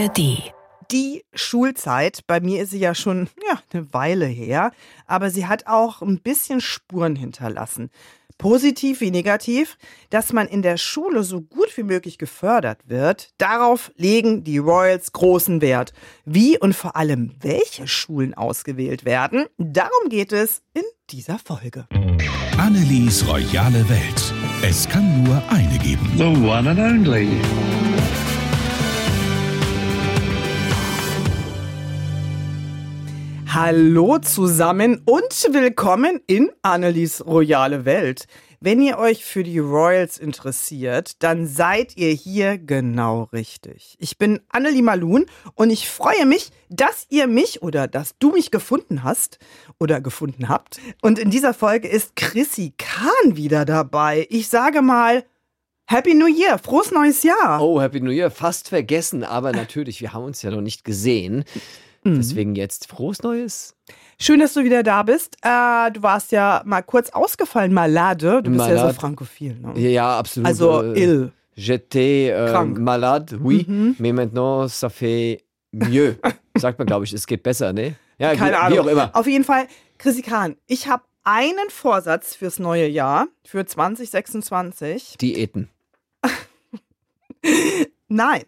ARD. Die Schulzeit, bei mir ist sie ja schon eine Weile her, aber sie hat auch ein bisschen Spuren hinterlassen. Positiv wie negativ, dass man in der Schule so gut wie möglich gefördert wird, darauf legen die Royals großen Wert. Wie und vor allem welche Schulen ausgewählt werden, darum geht es in dieser Folge. Annelies royale Welt. Es kann nur eine geben. The one and only. Hallo zusammen und willkommen in Annelies royale Welt. Wenn ihr euch für die Royals interessiert, dann seid ihr hier genau richtig. Ich bin Annelie Malun und ich freue mich, dass ihr mich oder dass du mich gefunden hast oder gefunden habt. Und in dieser Folge ist Chrissy Kahn wieder dabei. Ich sage mal, Happy New Year, frohes neues Jahr. Oh, Happy New Year, fast vergessen, aber natürlich, wir haben uns ja noch nicht gesehen. Deswegen jetzt frohes Neues. Schön, dass du wieder da bist. Du warst ja mal kurz ausgefallen, malade. Du bist ja so frankophil, ne? Ja, absolut. Also ill. J'étais Krank. malade, oui, mais maintenant ça fait mieux. Sagt man, glaube ich, es geht besser, ne? Ja, Keine wie Ahnung. auch immer. Auf jeden Fall, Chrissy Kahn, ich habe einen Vorsatz fürs neue Jahr, für 2026. Diäten. Nein.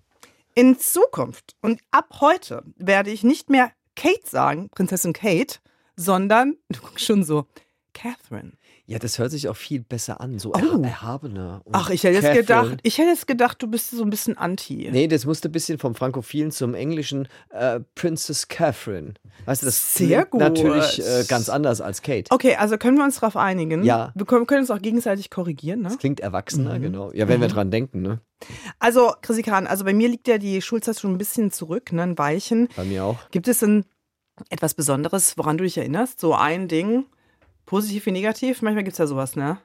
In Zukunft und ab heute werde ich nicht mehr Kate sagen, Prinzessin Kate, sondern, du guckst schon so, Catherine. Ja, das hört sich auch viel besser an, so erhabener. Und Ach, ich hätte jetzt gedacht, du bist so ein bisschen anti. Nee, das musste ein bisschen vom Frankophilen zum Englischen Princess Catherine. Weißt du, das Sehr klingt gut. natürlich ganz anders als Kate. Okay, also können wir uns darauf einigen? Ja. Wir können uns auch gegenseitig korrigieren, ne? Das klingt erwachsener, genau. Ja, wenn wir dran denken, ne? Also, Chrissy Kahn, also bei mir liegt ja die Schulzeit schon ein bisschen zurück, ne? Ein Weilchen. Bei mir auch. Gibt es denn etwas Besonderes, woran du dich erinnerst? So ein Ding, positiv wie negativ? Manchmal gibt es ja sowas, ne?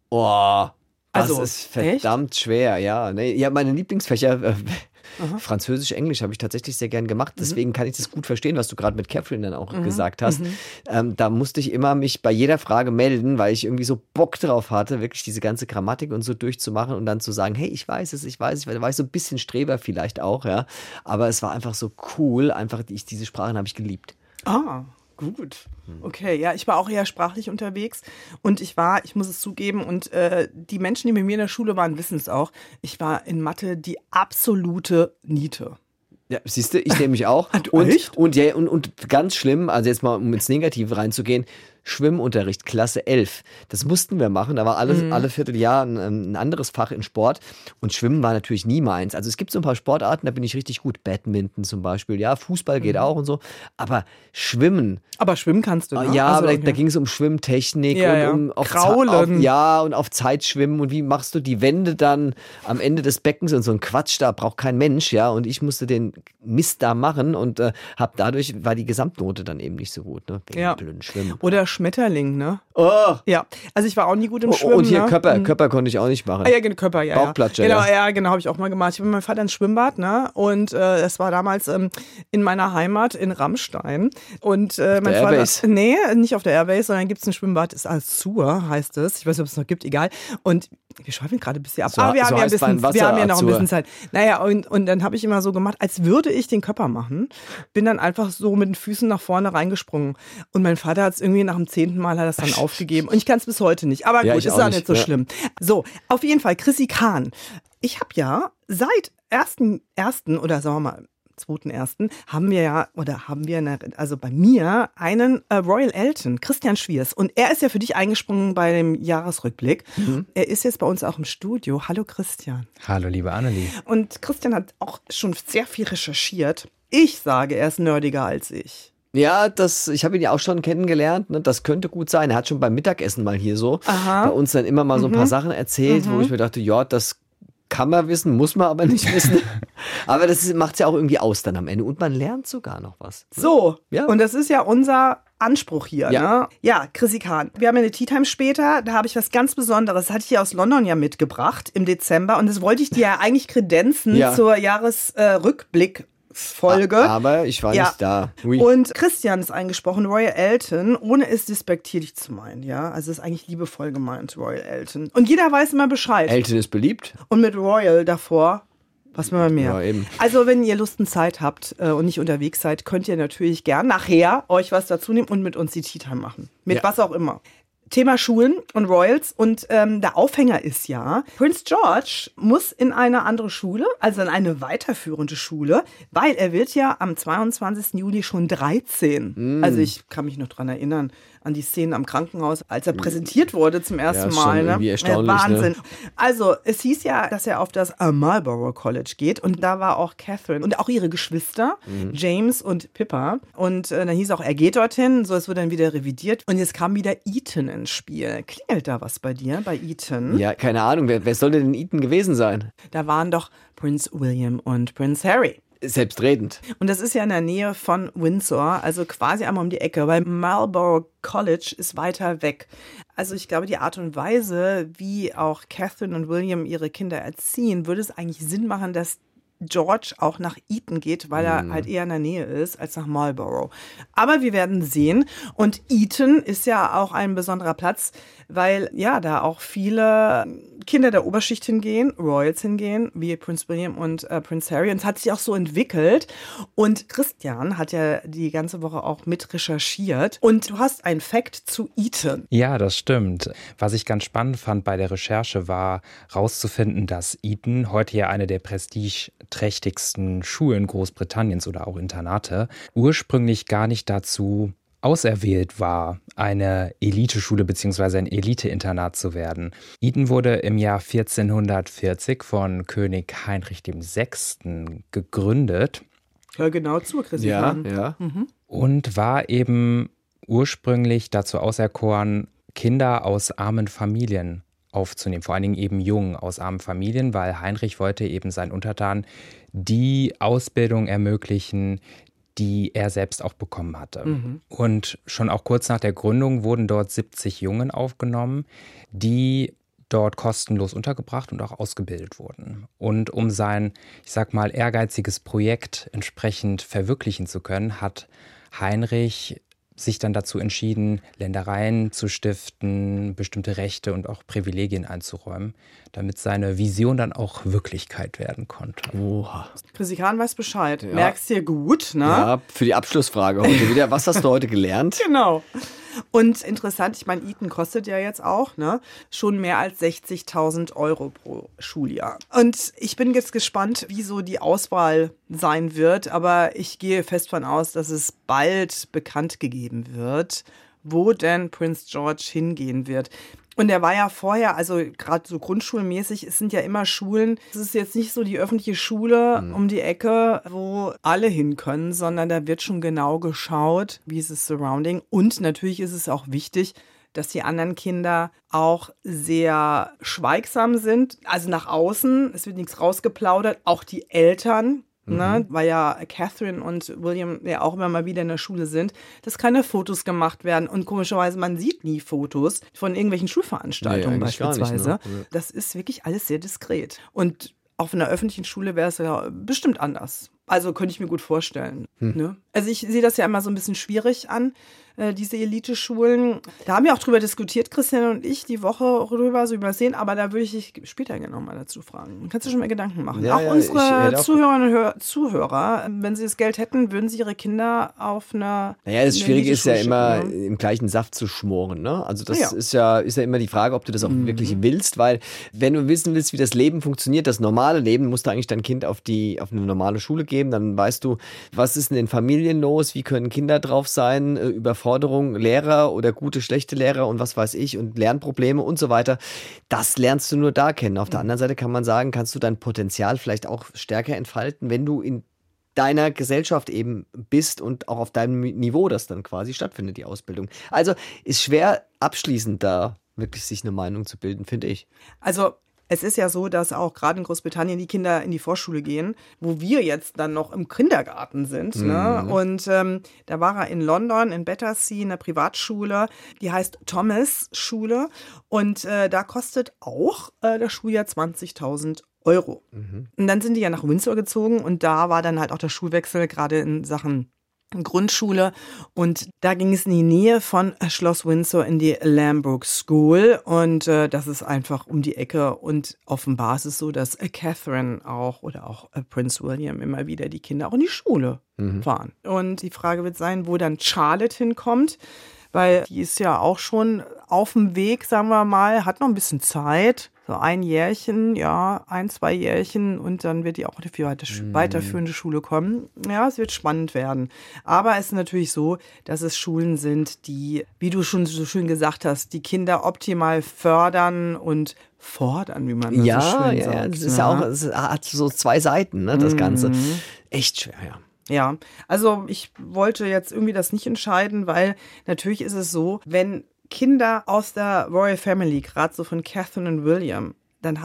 Oh, das Also, ist verdammt schwer, ja. Nee, ja, meine Lieblingsfächer, Französisch, Englisch habe ich tatsächlich sehr gern gemacht. Deswegen kann ich das gut verstehen, was du gerade mit Catherine dann auch gesagt hast. Da musste ich immer mich bei jeder Frage melden, weil ich irgendwie so Bock drauf hatte, wirklich diese ganze Grammatik und so durchzumachen und dann zu sagen, hey, ich weiß es. Da war ich so ein bisschen Streber vielleicht auch, ja. Aber es war einfach so cool, diese Sprachen habe ich geliebt. Ah, gut. Okay, ja, ich war auch eher sprachlich unterwegs und ich muss es zugeben, und die Menschen, die mit mir in der Schule waren, wissen es auch, ich war in Mathe die absolute Niete. Ja, siehst du, ich nehme mich auch. Echt? Und ganz schlimm, also jetzt mal, um ins Negative reinzugehen, Schwimmunterricht, Klasse 11. Das mussten wir machen. Da war alle Vierteljahr ein anderes Fach in Sport. Und Schwimmen war natürlich nie meins. Also es gibt so ein paar Sportarten, da bin ich richtig gut. Badminton zum Beispiel. Ja, Fußball geht auch und so. Aber Schwimmen. Aber schwimmen kannst du, ne? Ja, Also, aber da ging es um Schwimmtechnik und um Kraulen. auf Zeitschwimmen. Und wie machst du die Wände dann am Ende des Beckens und so ein Quatsch, da braucht kein Mensch. Ja, und ich musste den Mist da machen und dadurch war die Gesamtnote dann eben nicht so gut. Ne? Ja. Blöden Schwimmen. Oder Schmetterling, ne? Oh. Ja, also ich war auch nie gut im Schwimmen. Und hier ne? Körper konnte ich auch nicht machen. Ah, ja, Körper, ja. Bauchplatscher, Genau, ja. ja, genau, habe ich auch mal gemacht. Ich bin mit meinem Vater ins Schwimmbad, ne? Und das war damals in meiner Heimat in Rammstein. Und mein Vater. Airbase? Nee, nicht auf der Airbase, sondern gibt es ein Schwimmbad, ist Azur, heißt es. Ich weiß nicht, ob es noch gibt, egal. Und wir schweifen gerade ein bisschen ab. So- Aber wir so haben heißt mein Wasser, wir haben ja noch ein Azur. bisschen Zeit. Naja, und dann habe ich immer so gemacht, als würde ich den Körper machen. Bin dann einfach so mit den Füßen nach vorne reingesprungen. Und mein Vater hat es irgendwie nach dem 10. Mal hat das dann aufgegeben. Und ich kann es bis heute nicht. Aber Ja, gut, ich ist auch ja nicht, nicht so ja. schlimm. So, auf jeden Fall, Chrissy Kahn. Ich habe ja seit 1. oder sagen wir mal 2.1. haben wir also bei mir einen Royal Elton, Christian Schwiers. Und er ist ja für dich eingesprungen bei dem Jahresrückblick. Er ist jetzt bei uns auch im Studio. Hallo Christian. Hallo, liebe Annelie. Und Christian hat auch schon sehr viel recherchiert. Ich sage, er ist nerdiger als ich. Ja, ich habe ihn ja auch schon kennengelernt. Ne? Das könnte gut sein. Er hat schon beim Mittagessen mal hier so bei uns dann immer mal so ein paar Sachen erzählt, wo ich mir dachte, ja, das kann man wissen, muss man aber nicht wissen. Aber das macht es ja auch irgendwie aus dann am Ende. Und man lernt sogar noch was. So, Ja. und das ist ja unser Anspruch hier. Ja. Ne? Ja, Chrissy Kahn, wir haben ja eine Tea Time später, da habe ich was ganz Besonderes, das hatte ich hier aus London ja mitgebracht im Dezember und das wollte ich dir ja eigentlich kredenzen zur Jahresrückblick Folge. Aber ich war nicht da. Oui. Und Christian ist eingesprochen, Royal Elton, ohne es despektierlich zu meinen, ja. Also es ist eigentlich liebevoll gemeint, Royal Elton. Und jeder weiß immer Bescheid. Elton ist beliebt. Und mit Royal davor Was will man mehr? Ja, eben. Also wenn ihr Lust und Zeit habt und nicht unterwegs seid, könnt ihr natürlich gern nachher euch was dazu nehmen und mit uns die Tea Time machen. Mit was auch immer. Thema Schulen und Royals und der Aufhänger ist ja, Prince George muss in eine andere Schule, also in eine weiterführende Schule, weil er wird ja am 22. Juli schon 13. Also ich kann mich noch dran erinnern, an die Szenen am Krankenhaus, als er präsentiert wurde zum ersten Mal. Schon irgendwie erstaunlich, Wahnsinn. ne? Also es hieß ja, dass er auf das Marlborough College geht und da war auch Catherine und auch ihre Geschwister, James und Pippa. Und dann hieß auch, er geht dorthin, so es wird dann wieder revidiert und jetzt kam wieder Eton ins Spiel. Klingelt da was bei dir, bei Eton? Ja, keine Ahnung, wer soll denn Eton gewesen sein? Da waren doch Prince William und Prince Harry. Selbstredend. Und das ist ja in der Nähe von Windsor, also quasi einmal um die Ecke, weil Marlborough College ist weiter weg. Also ich glaube, die Art und Weise, wie auch Catherine und William ihre Kinder erziehen, würde es eigentlich Sinn machen, dass George auch nach Eton geht, weil er halt eher in der Nähe ist als nach Marlborough. Aber wir werden sehen. Und Eton ist ja auch ein besonderer Platz, weil ja da auch viele Kinder der Oberschicht hingehen, Royals hingehen, wie Prince William und Prince Harry. Und es hat sich auch so entwickelt. Und Christian hat ja die ganze Woche auch mit recherchiert. Und du hast einen Fact zu Eton. Ja, das stimmt. Was ich ganz spannend fand bei der Recherche war, rauszufinden, dass Eton heute ja eine der prestigeträchtigsten Schulen Großbritanniens oder auch Internate ursprünglich gar nicht dazu auserwählt war, eine Eliteschule bzw. ein Eliteinternat zu werden. Eton wurde im Jahr 1440 von König Heinrich VI. Gegründet. Hör genau zu, Christian. Ja. Und war eben ursprünglich dazu auserkoren, Kinder aus armen Familien aufzunehmen, vor allen Dingen eben Jungen aus armen Familien, weil Heinrich wollte eben seinen Untertanen die Ausbildung ermöglichen, die er selbst auch bekommen hatte. Und schon auch kurz nach der Gründung wurden dort 70 Jungen aufgenommen, die dort kostenlos untergebracht und auch ausgebildet wurden. Und um sein, ich sag mal, ehrgeiziges Projekt entsprechend verwirklichen zu können, hat Heinrich sich dann dazu entschieden, Ländereien zu stiften, bestimmte Rechte und auch Privilegien einzuräumen, damit seine Vision dann auch Wirklichkeit werden konnte. Oha. Chrissy Kahn weiß Bescheid. Merkst dir gut, ne? Ja, für die Abschlussfrage heute wieder. Was hast du heute gelernt? Genau. Und interessant, ich meine, Eton kostet ja jetzt auch schon mehr als 60.000 € pro Schuljahr. Und ich bin jetzt gespannt, wie so die Auswahl sein wird. Aber ich gehe fest von aus, dass es bald bekannt gegeben wird, wo denn Prince George hingehen wird. Und er war ja vorher, also gerade so grundschulmäßig, es sind ja immer Schulen. Es ist jetzt nicht so die öffentliche Schule um die Ecke, wo alle hin können, sondern da wird schon genau geschaut, wie ist das Surrounding. Und natürlich ist es auch wichtig, dass die anderen Kinder auch sehr schweigsam sind, also nach außen. Es wird nichts rausgeplaudert, auch die Eltern. Ne, weil ja Catherine und William ja auch immer mal wieder in der Schule sind, dass keine Fotos gemacht werden. Und komischerweise, man sieht nie Fotos von irgendwelchen Schulveranstaltungen beispielsweise. Nicht, ne? Das ist wirklich alles sehr diskret. Und auf einer öffentlichen Schule wäre es ja bestimmt anders. Also könnte ich mir gut vorstellen. Ne? Also ich sehe das ja immer so ein bisschen schwierig an, diese Elite-Schulen. Da haben wir auch drüber diskutiert, Christian und ich, die Woche drüber, so übersehen. Aber da würde ich dich später gerne nochmal dazu fragen. Kannst du schon mal Gedanken machen? Ja, auch unsere Zuhörerinnen und Zuhörer, wenn sie das Geld hätten, würden sie ihre Kinder auf einer das Schwierige ist ja immer, schicken, im gleichen Saft zu schmoren. Ne? Also das ist ja immer die Frage, ob du das auch wirklich willst. Weil wenn du wissen willst, wie das Leben funktioniert, das normale Leben, musst du eigentlich dein Kind auf eine normale Schule geben. Dann weißt du, was ist in den Familien los, wie können Kinder drauf sein, Überforderung, Lehrer oder gute, schlechte Lehrer und was weiß ich und Lernprobleme und so weiter. Das lernst du nur da kennen. Auf der anderen Seite kann man sagen, kannst du dein Potenzial vielleicht auch stärker entfalten, wenn du in deiner Gesellschaft eben bist und auch auf deinem Niveau das dann quasi stattfindet, die Ausbildung. Also ist schwer abschließend da wirklich sich eine Meinung zu bilden, finde ich. Also es ist ja so, dass auch gerade in Großbritannien die Kinder in die Vorschule gehen, wo wir jetzt dann noch im Kindergarten sind. Ne? Und da war er in London, in Battersea, in einer Privatschule, die heißt Thomas Schule. Und da kostet auch das Schuljahr 20.000 €. Und dann sind die ja nach Windsor gezogen und da war dann halt auch der Schulwechsel gerade in Sachen Grundschule und da ging es in die Nähe von Schloss Windsor in die Lambrook School und das ist einfach um die Ecke und offenbar ist es so, dass Catherine auch oder auch Prince William immer wieder die Kinder auch in die Schule fahren. Und die Frage wird sein, wo dann Charlotte hinkommt, weil die ist ja auch schon auf dem Weg, sagen wir mal, hat noch ein bisschen Zeit. So 1 Jährchen, 2 Jährchen und dann wird die auch auf die weiterführende Schule kommen. Ja, es wird spannend werden. Aber es ist natürlich so, dass es Schulen sind, die, wie du schon so schön gesagt hast, die Kinder optimal fördern und fordern, wie man das so schön sagt. Ja, das ist ja auch, es hat so 2 Seiten, ne, das Ganze. Echt schwer, ja. Ja, also ich wollte jetzt irgendwie das nicht entscheiden, weil natürlich ist es so, wenn Kinder aus der Royal Family, gerade so von Catherine und William, dann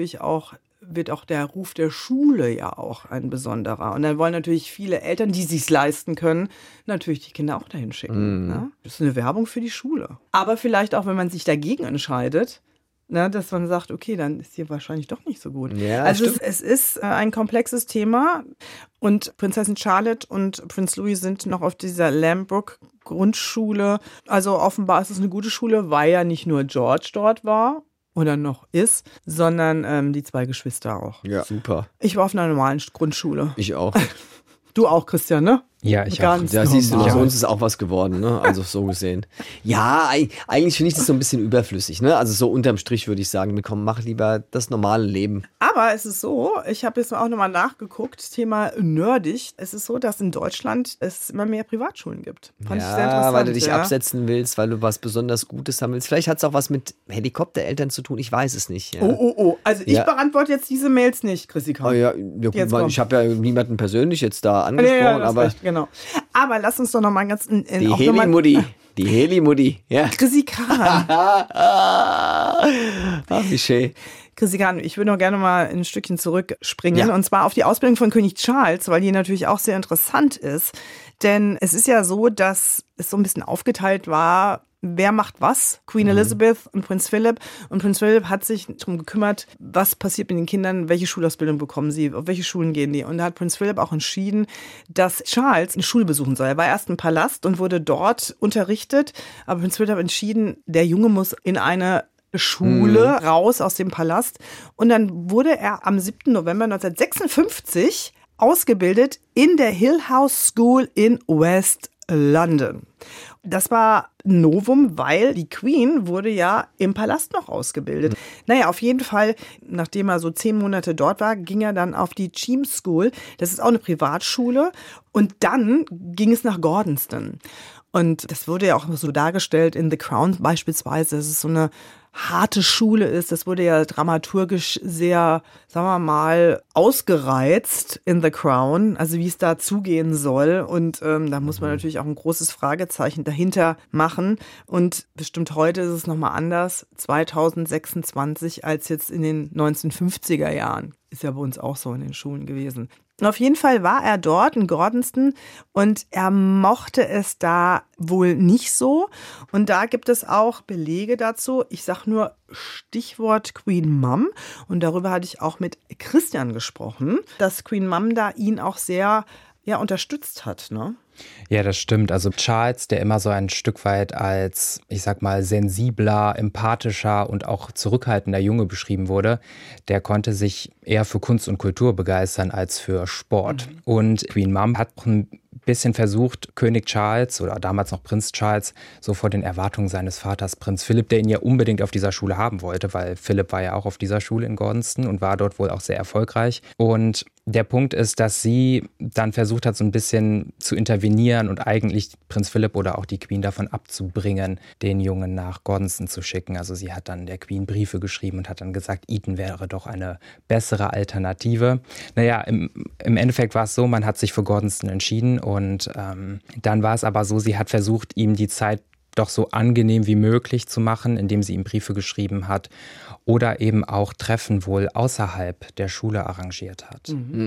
wird auch der Ruf der Schule ja auch ein besonderer. Und dann wollen natürlich viele Eltern, die sich's leisten können, natürlich die Kinder auch dahin schicken. Ne? Das ist eine Werbung für die Schule. Aber vielleicht auch, wenn man sich dagegen entscheidet, ne, dass man sagt, okay, dann ist hier wahrscheinlich doch nicht so gut. Ja, also es ist ein komplexes Thema und Prinzessin Charlotte und Prinz Louis sind noch auf dieser Lambrook Grundschule. Also offenbar ist es eine gute Schule, weil ja nicht nur George dort war oder noch ist, sondern die 2 Geschwister auch. Ja, super. Ich war auf einer normalen Grundschule. Ich auch. Du auch, Christian, ne? Ja, ich Ganz auch. Ja, siehst du, normal. aus uns ist auch was geworden, ne? Also so gesehen. Ja, eigentlich finde ich das so ein bisschen überflüssig, ne? Also so unterm Strich würde ich sagen, komm, mach lieber das normale Leben. Aber es ist so, ich habe jetzt auch nochmal nachgeguckt, Thema nerdig. Es ist so, dass in Deutschland es immer mehr Privatschulen gibt. Fand ich sehr interessant. Weil du dich absetzen willst, weil du was besonders Gutes haben willst. Vielleicht hat es auch was mit Helikoptereltern zu tun, ich weiß es nicht. Ja. Oh. Also ich beantworte jetzt diese Mails nicht, Chrissika. Ich habe ja niemanden persönlich jetzt da angesprochen, aber recht, genau. Aber lass uns doch nochmal ganz... Die Heli-Mutti, ja. Chrissikan. Ach, wie schön. Chrissikan, ich würde noch gerne mal ein Stückchen zurückspringen. Ja. Und zwar auf die Ausbildung von König Charles, weil die natürlich auch sehr interessant ist. Denn es ist ja so, dass es so ein bisschen aufgeteilt war, wer macht was? Queen Elizabeth und Prinz Philip. Und Prinz Philip hat sich darum gekümmert, was passiert mit den Kindern, welche Schulausbildung bekommen sie, auf welche Schulen gehen die. Und da hat Prinz Philip auch entschieden, dass Charles eine Schule besuchen soll. Er war erst im Palast und wurde dort unterrichtet. Aber Prinz Philip hat entschieden, der Junge muss in eine Schule raus aus dem Palast. Und dann wurde er am 7. November 1956 ausgebildet in der Hill House School in West London. Das war ein Novum, weil die Queen wurde ja im Palast noch ausgebildet. Naja, auf jeden Fall, nachdem er so 10 Monate dort war, ging er dann auf die Cheam School. Das ist auch eine Privatschule. Und dann ging es nach Gordonston. Und das wurde ja auch so dargestellt in The Crown beispielsweise. Das ist so eine harte Schule ist. Das wurde ja dramaturgisch sehr, sagen wir mal, ausgereizt in The Crown, also wie es da zugehen soll. Und da muss man natürlich auch ein großes Fragezeichen dahinter machen. Und bestimmt heute ist es nochmal anders, 2026, als jetzt in den 1950er Jahren. Ist ja bei uns auch so in den Schulen gewesen. Und auf jeden Fall war er dort in Gordonston und er mochte es da wohl nicht so. Und da gibt es auch Belege dazu. Ich sage nur Stichwort Queen Mum. Und darüber hatte ich auch mit Christian gesprochen, dass Queen Mum da ihn auch sehr unterstützt hat, ne? Ja, das stimmt. Also Charles, der immer so ein Stück weit als, ich sag mal, sensibler, empathischer und auch zurückhaltender Junge beschrieben wurde, der konnte sich eher für Kunst und Kultur begeistern als für Sport. Und Queen Mum hat ein bisschen versucht, König Charles oder damals noch Prinz Charles so vor den Erwartungen seines Vaters Prinz Philipp, der ihn ja unbedingt auf dieser Schule haben wollte, weil Philipp war ja auch auf dieser Schule in Gordonston und war dort wohl auch sehr erfolgreich. Und der Punkt ist, dass sie dann versucht hat, so ein bisschen zu intervenieren und eigentlich Prinz Philipp oder auch die Queen davon abzubringen, den Jungen nach Gordonston zu schicken. Also sie hat dann der Queen Briefe geschrieben und hat dann gesagt, Eton wäre doch eine bessere Alternative. Naja, im Endeffekt war es so, man hat sich für Gordonston entschieden und dann war es aber so, sie hat versucht, ihm die Zeit doch so angenehm wie möglich zu machen, indem sie ihm Briefe geschrieben hat oder eben auch Treffen wohl außerhalb der Schule arrangiert hat.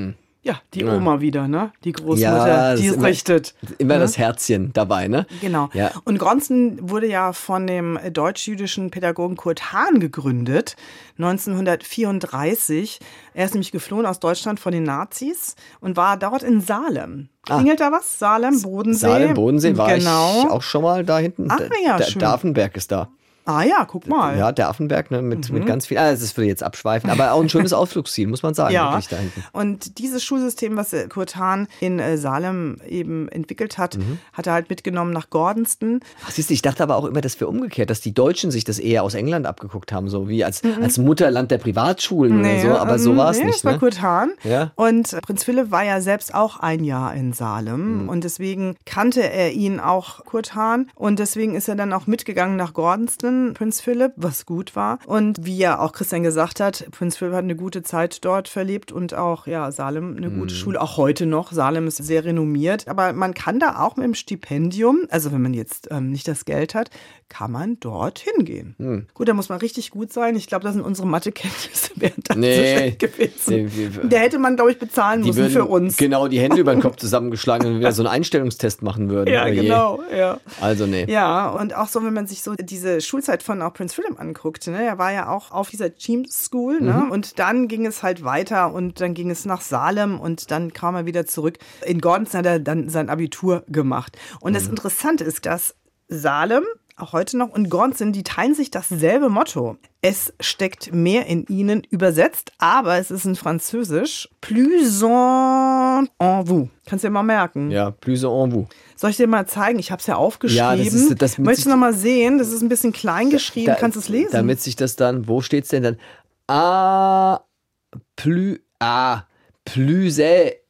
Ja, die Oma wieder, ne? Die Großmutter, die richtet. Immer das Herzchen dabei, ne? Genau. Ja. Und Gronsten wurde ja von dem deutsch-jüdischen Pädagogen Kurt Hahn gegründet, 1934. Er ist nämlich geflohen aus Deutschland von den Nazis und war dort in Salem. Klingelt da was? Salem, Bodensee? Salem, Bodensee war ich genau. auch schon mal da hinten. Ja, der schön. Darfenberg ist da. Ah ja, guck mal. Ja, der Affenberg, ne, mit ganz viel. Das würde jetzt abschweifen, aber auch ein schönes Ausflugsziel, muss man sagen, wirklich da hinten. Und dieses Schulsystem, was Kurt Hahn in Salem eben entwickelt hat, hat er halt mitgenommen nach Gordonston. Ach, siehst du, ich dachte aber auch immer, das wäre umgekehrt, dass die Deutschen sich das eher aus England abgeguckt haben, so wie als Mutterland der Privatschulen oder so, aber so war es nicht. Das war ne? Kurt Hahn. Ja. Und Prinz Philipp war ja selbst auch ein Jahr in Salem und deswegen kannte er ihn auch, Kurt Hahn. Und deswegen ist er dann auch mitgegangen nach Gordonston, Prinz Philipp, was gut war. Und wie ja auch Christian gesagt hat, Prinz Philipp hat eine gute Zeit dort verlebt und auch, ja, Salem eine gute Schule, auch heute noch. Salem ist sehr renommiert, aber man kann da auch mit dem Stipendium, also wenn man jetzt nicht das Geld hat, kann man dort hingehen. Gut, da muss man richtig gut sein. Ich glaube, da sind unsere Mathekenntnisse während so schlecht gewesen. Da hätte man, glaube ich, bezahlen müssen für uns. Genau, die Hände über den Kopf zusammengeschlagen und wieder so einen Einstellungstest machen würden. Ja, genau. Ja. Also, nee. Ja, und auch so, wenn man sich so diese Schulzeit von auch Prinz Philipp anguckt, ne, er war ja auch auf dieser James School, ne, und dann ging es halt weiter und dann ging es nach Salem und dann kam er wieder zurück. In Gordonston hat er dann sein Abitur gemacht. Und das Interessante ist, dass Salem auch heute noch und Gordonston, die teilen sich dasselbe Motto. Es steckt mehr in ihnen, übersetzt, aber es ist in Französisch. Plus en vous. Kannst du dir mal merken. Ja, plus en vous. Soll ich dir mal zeigen? Ich habe es ja aufgeschrieben. Ja, das möchtest du noch mal sehen? Das ist ein bisschen klein geschrieben. Kannst du es lesen? Damit sich das dann, wo steht es denn dann? Plus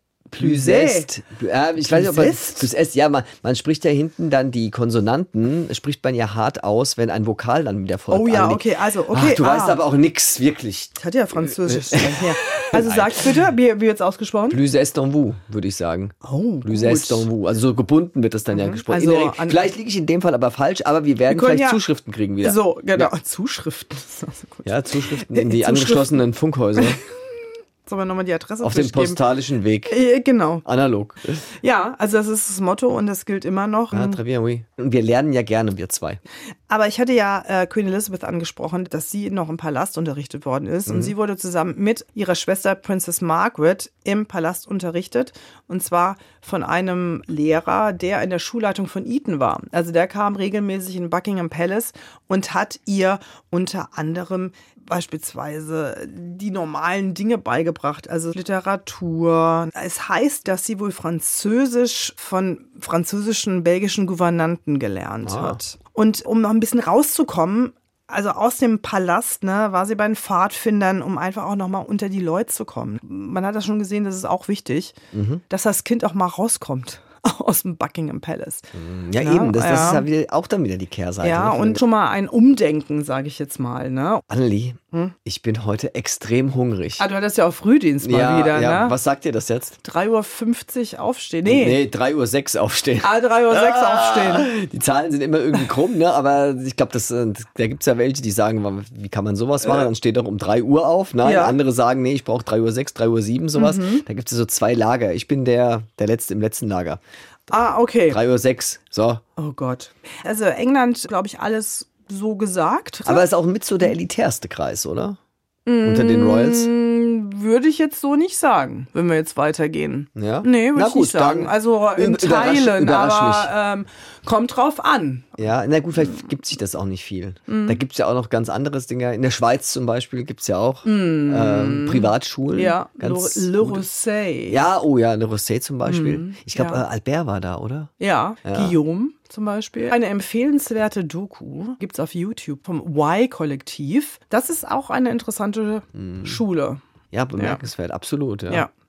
est. Ich weiß nicht, ob plus est. Ja, man spricht ja hinten dann die Konsonanten, spricht man ja hart aus, wenn ein Vokal dann wieder folgt. Oh ja, okay, also, okay. Ach, du weißt aber auch nix, wirklich. Das hat ja Französisch. Also sag's bitte, wie wird's ausgesprochen? Plus est en vous, würde ich sagen. Oh, plus est en vous. Also so gebunden wird das dann ja gesprochen. Also vielleicht liege ich in dem Fall aber falsch, aber wir werden vielleicht Zuschriften kriegen wieder. So, genau. Ja. Zuschriften. Das ist auch so gut. Ja, Zuschriften in die angeschlossenen Funkhäuser. Sollen wir nochmal die Adresse auf dem postalischen Weg. Genau. Analog. Ja, also das ist das Motto und das gilt immer noch. Très bien, oui. Und wir lernen ja gerne, wir zwei. Aber ich hatte ja Queen Elizabeth angesprochen, dass sie noch im Palast unterrichtet worden ist. Und sie wurde zusammen mit ihrer Schwester Princess Margaret im Palast unterrichtet. Und zwar von einem Lehrer, der in der Schulleitung von Eton war. Also der kam regelmäßig in Buckingham Palace und hat ihr unter anderem beispielsweise die normalen Dinge beigebracht, also Literatur. Es heißt, dass sie wohl Französisch von französischen, belgischen Gouvernanten gelernt hat. Und um noch ein bisschen rauszukommen, also aus dem Palast, ne, war sie bei den Pfadfindern, um einfach auch nochmal unter die Leute zu kommen. Man hat das schon gesehen, das ist auch wichtig, dass das Kind auch mal rauskommt aus dem Buckingham Palace. Ja, eben, das ist ja wieder, auch dann wieder die Kehrseite. Ja, und schon mal ein Umdenken, sage ich jetzt mal. Ne? Annelie, ich bin heute extrem hungrig. Ah, du hattest ja auch Frühdienst mal wieder, ja. ne? Was sagt dir das jetzt? 3:50 Uhr aufstehen. Nee, 3:06 Uhr aufstehen. 3:06 Uhr aufstehen. Die Zahlen sind immer irgendwie krumm, ne? Aber ich glaube, da gibt es ja welche, die sagen, wie kann man sowas machen? Dann steht doch um 3 Uhr auf. Nein, andere sagen, nee, ich brauche 3:06 Uhr, 3:07 Uhr, sowas. Da gibt es so 2 Lager. Ich bin der Letzte im letzten Lager. Okay. 3:06 Uhr, so. Oh Gott. Also England, glaube ich, alles so gesagt. Aber ist auch mit so der elitärste Kreis, oder? Unter den Royals? Würde ich jetzt so nicht sagen, wenn wir jetzt weitergehen. Ja? Nee, würde ich nicht sagen. Also in Teilen, aber kommt drauf an. Ja, na gut, vielleicht gibt sich das auch nicht viel. Da gibt es ja auch noch ganz anderes Dinge. In der Schweiz zum Beispiel gibt es ja auch Privatschulen. Ja, Le Rosset. Ja, oh ja, Le Rosset zum Beispiel. Ich glaube, Albert war da, oder? Ja, Guillaume zum Beispiel. Eine empfehlenswerte Doku gibt es auf YouTube vom Y-Kollektiv. Das ist auch eine interessante Schule. Ja, bemerkenswert, absolut.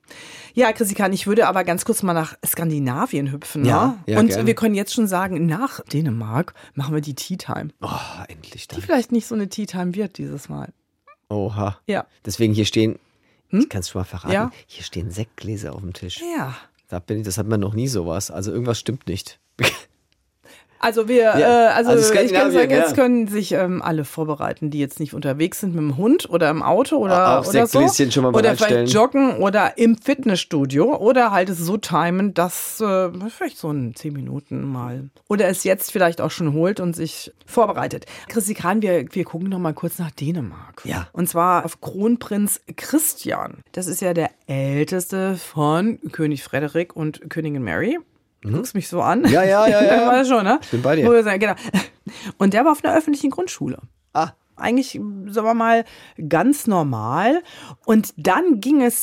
Ja, Christian, ich würde aber ganz kurz mal nach Skandinavien hüpfen. Ja, und gerne. wir können jetzt schon sagen, nach Dänemark machen wir die Tea Time. Oh, endlich dann. Die vielleicht nicht so eine Tea Time wird dieses Mal. Oha. Ja. Deswegen hier stehen, ich kann es schon mal verraten, Ja. hier stehen Sektgläser auf dem Tisch. Ja. Das hat man noch nie sowas. Also irgendwas stimmt nicht. Also wir, Ja, also ich kann sagen, ja. jetzt können sich alle vorbereiten, die jetzt nicht unterwegs sind mit dem Hund oder im Auto oder Auch oder so. Sektgläschen schon mal Oder bereitstellen. vielleicht joggen oder im Fitnessstudio oder halt es so timen, dass vielleicht so in 10 Minuten mal. Oder es jetzt vielleicht auch schon holt und sich vorbereitet. Chrissy Kahn, wir gucken noch mal kurz nach Dänemark. Ja. Und zwar auf Kronprinz Christian. Das ist ja der älteste von König Frederik und Königin Mary. Du guckst mich so an. Ja. War schon, ne? Ich bin bei dir. Wo wir sagen, genau. Und der war auf einer öffentlichen Grundschule. Ah. Eigentlich, sagen wir mal, ganz normal. Und dann ging es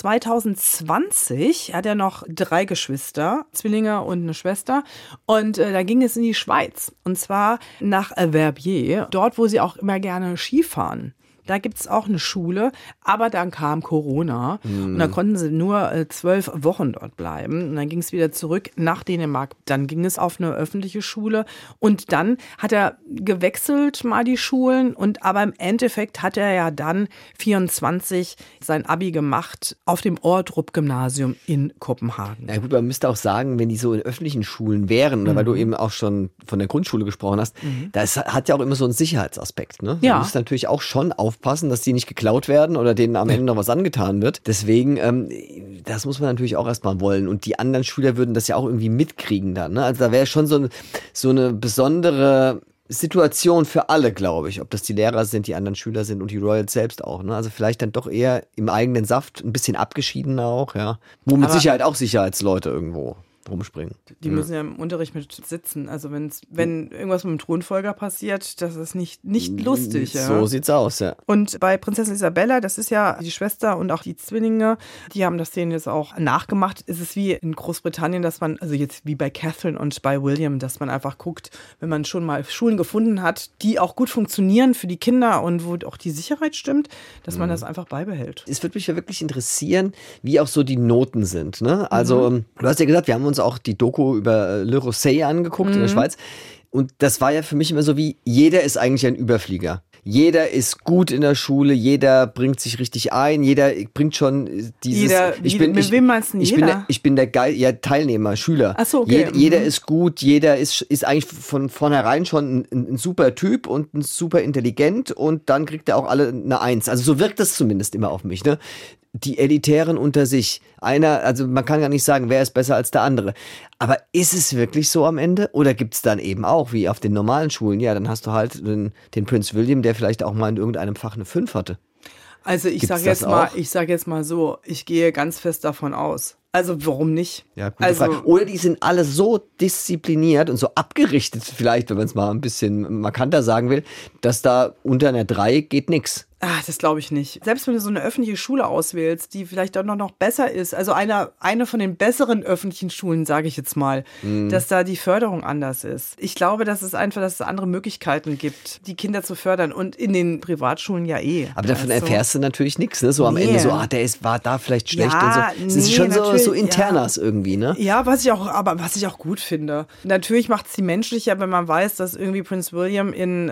2020, hat er noch 3 Geschwister, Zwillinge und eine Schwester. Und da ging es in die Schweiz. Und zwar nach Verbier, dort, wo sie auch immer gerne Skifahren. Da gibt es auch eine Schule, aber dann kam Corona und dann konnten sie nur 12 Wochen dort bleiben. Und dann ging es wieder zurück nach Dänemark. Dann ging es auf eine öffentliche Schule und dann hat er gewechselt mal die Schulen. Aber im Endeffekt hat er ja dann 24 sein Abi gemacht auf dem Ordrup-Gymnasium in Kopenhagen. Na gut, man müsste auch sagen, wenn die so in öffentlichen Schulen wären, oder weil du eben auch schon von der Grundschule gesprochen hast, das hat ja auch immer so einen Sicherheitsaspekt. Ne? Ja. Man muss natürlich auch schon aufpassen, dass die nicht geklaut werden oder denen am Ende noch was angetan wird. Deswegen, das muss man natürlich auch erstmal wollen. Und die anderen Schüler würden das ja auch irgendwie mitkriegen dann. Ne? Also da wäre schon so eine besondere Situation für alle, glaube ich. Ob das die Lehrer sind, die anderen Schüler sind und die Royals selbst auch. Ne? Also vielleicht dann doch eher im eigenen Saft, ein bisschen abgeschiedener auch. Ja. Wo mit Sicherheit auch Sicherheitsleute irgendwo rumspringen. Die müssen ja im Unterricht mit sitzen. Also wenn irgendwas mit dem Thronfolger passiert, das ist nicht lustig. Ja. So sieht's aus, ja. Und bei Prinzessin Isabella, das ist ja die Schwester und auch die Zwillinge, die haben das denen jetzt auch nachgemacht. Ist es wie in Großbritannien, dass man, also jetzt wie bei Catherine und bei William, dass man einfach guckt, wenn man schon mal Schulen gefunden hat, die auch gut funktionieren für die Kinder und wo auch die Sicherheit stimmt, dass man das einfach beibehält. Es würde mich ja wirklich interessieren, wie auch so die Noten sind. Ne? Also, du hast ja gesagt, wir haben uns auch die Doku über Le Rosey angeguckt in der Schweiz. Und das war ja für mich immer so wie, jeder ist eigentlich ein Überflieger. Jeder ist gut in der Schule, jeder bringt sich richtig ein, jeder bringt schon dieses... Mit wem meinst du jeder? Ich bin der Teilnehmer, Schüler. Ach so, okay. Jeder ist gut, jeder ist eigentlich von vornherein schon ein super Typ und ein super intelligent und dann kriegt er auch alle eine 1. Also so wirkt das zumindest immer auf mich, ne? Die Elitären unter sich. Also man kann gar nicht sagen, wer ist besser als der andere. Aber ist es wirklich so am Ende? Oder gibt es dann eben auch, wie auf den normalen Schulen, ja, dann hast du halt den Prinz William, der vielleicht auch mal in irgendeinem Fach eine 5 hatte. Also ich sage jetzt mal so, ich gehe ganz fest davon aus. Also warum nicht? Ja, gute Frage. Oder die sind alle so diszipliniert und so abgerichtet vielleicht, wenn man es mal ein bisschen markanter sagen will, dass da unter einer 3 geht nix. Ach, das glaube ich nicht. Selbst wenn du so eine öffentliche Schule auswählst, die vielleicht auch noch besser ist, also eine von den besseren öffentlichen Schulen, sage ich jetzt mal, dass da die Förderung anders ist. Ich glaube, dass es andere Möglichkeiten gibt, die Kinder zu fördern und in den Privatschulen ja eh. Aber davon erfährst du natürlich nichts, ne? So am Ende so, war da vielleicht schlecht und so. Es ist schon so internas irgendwie, ne? Ja, was ich auch gut finde. Natürlich macht es die menschlicher, wenn man weiß, dass irgendwie Prinz William in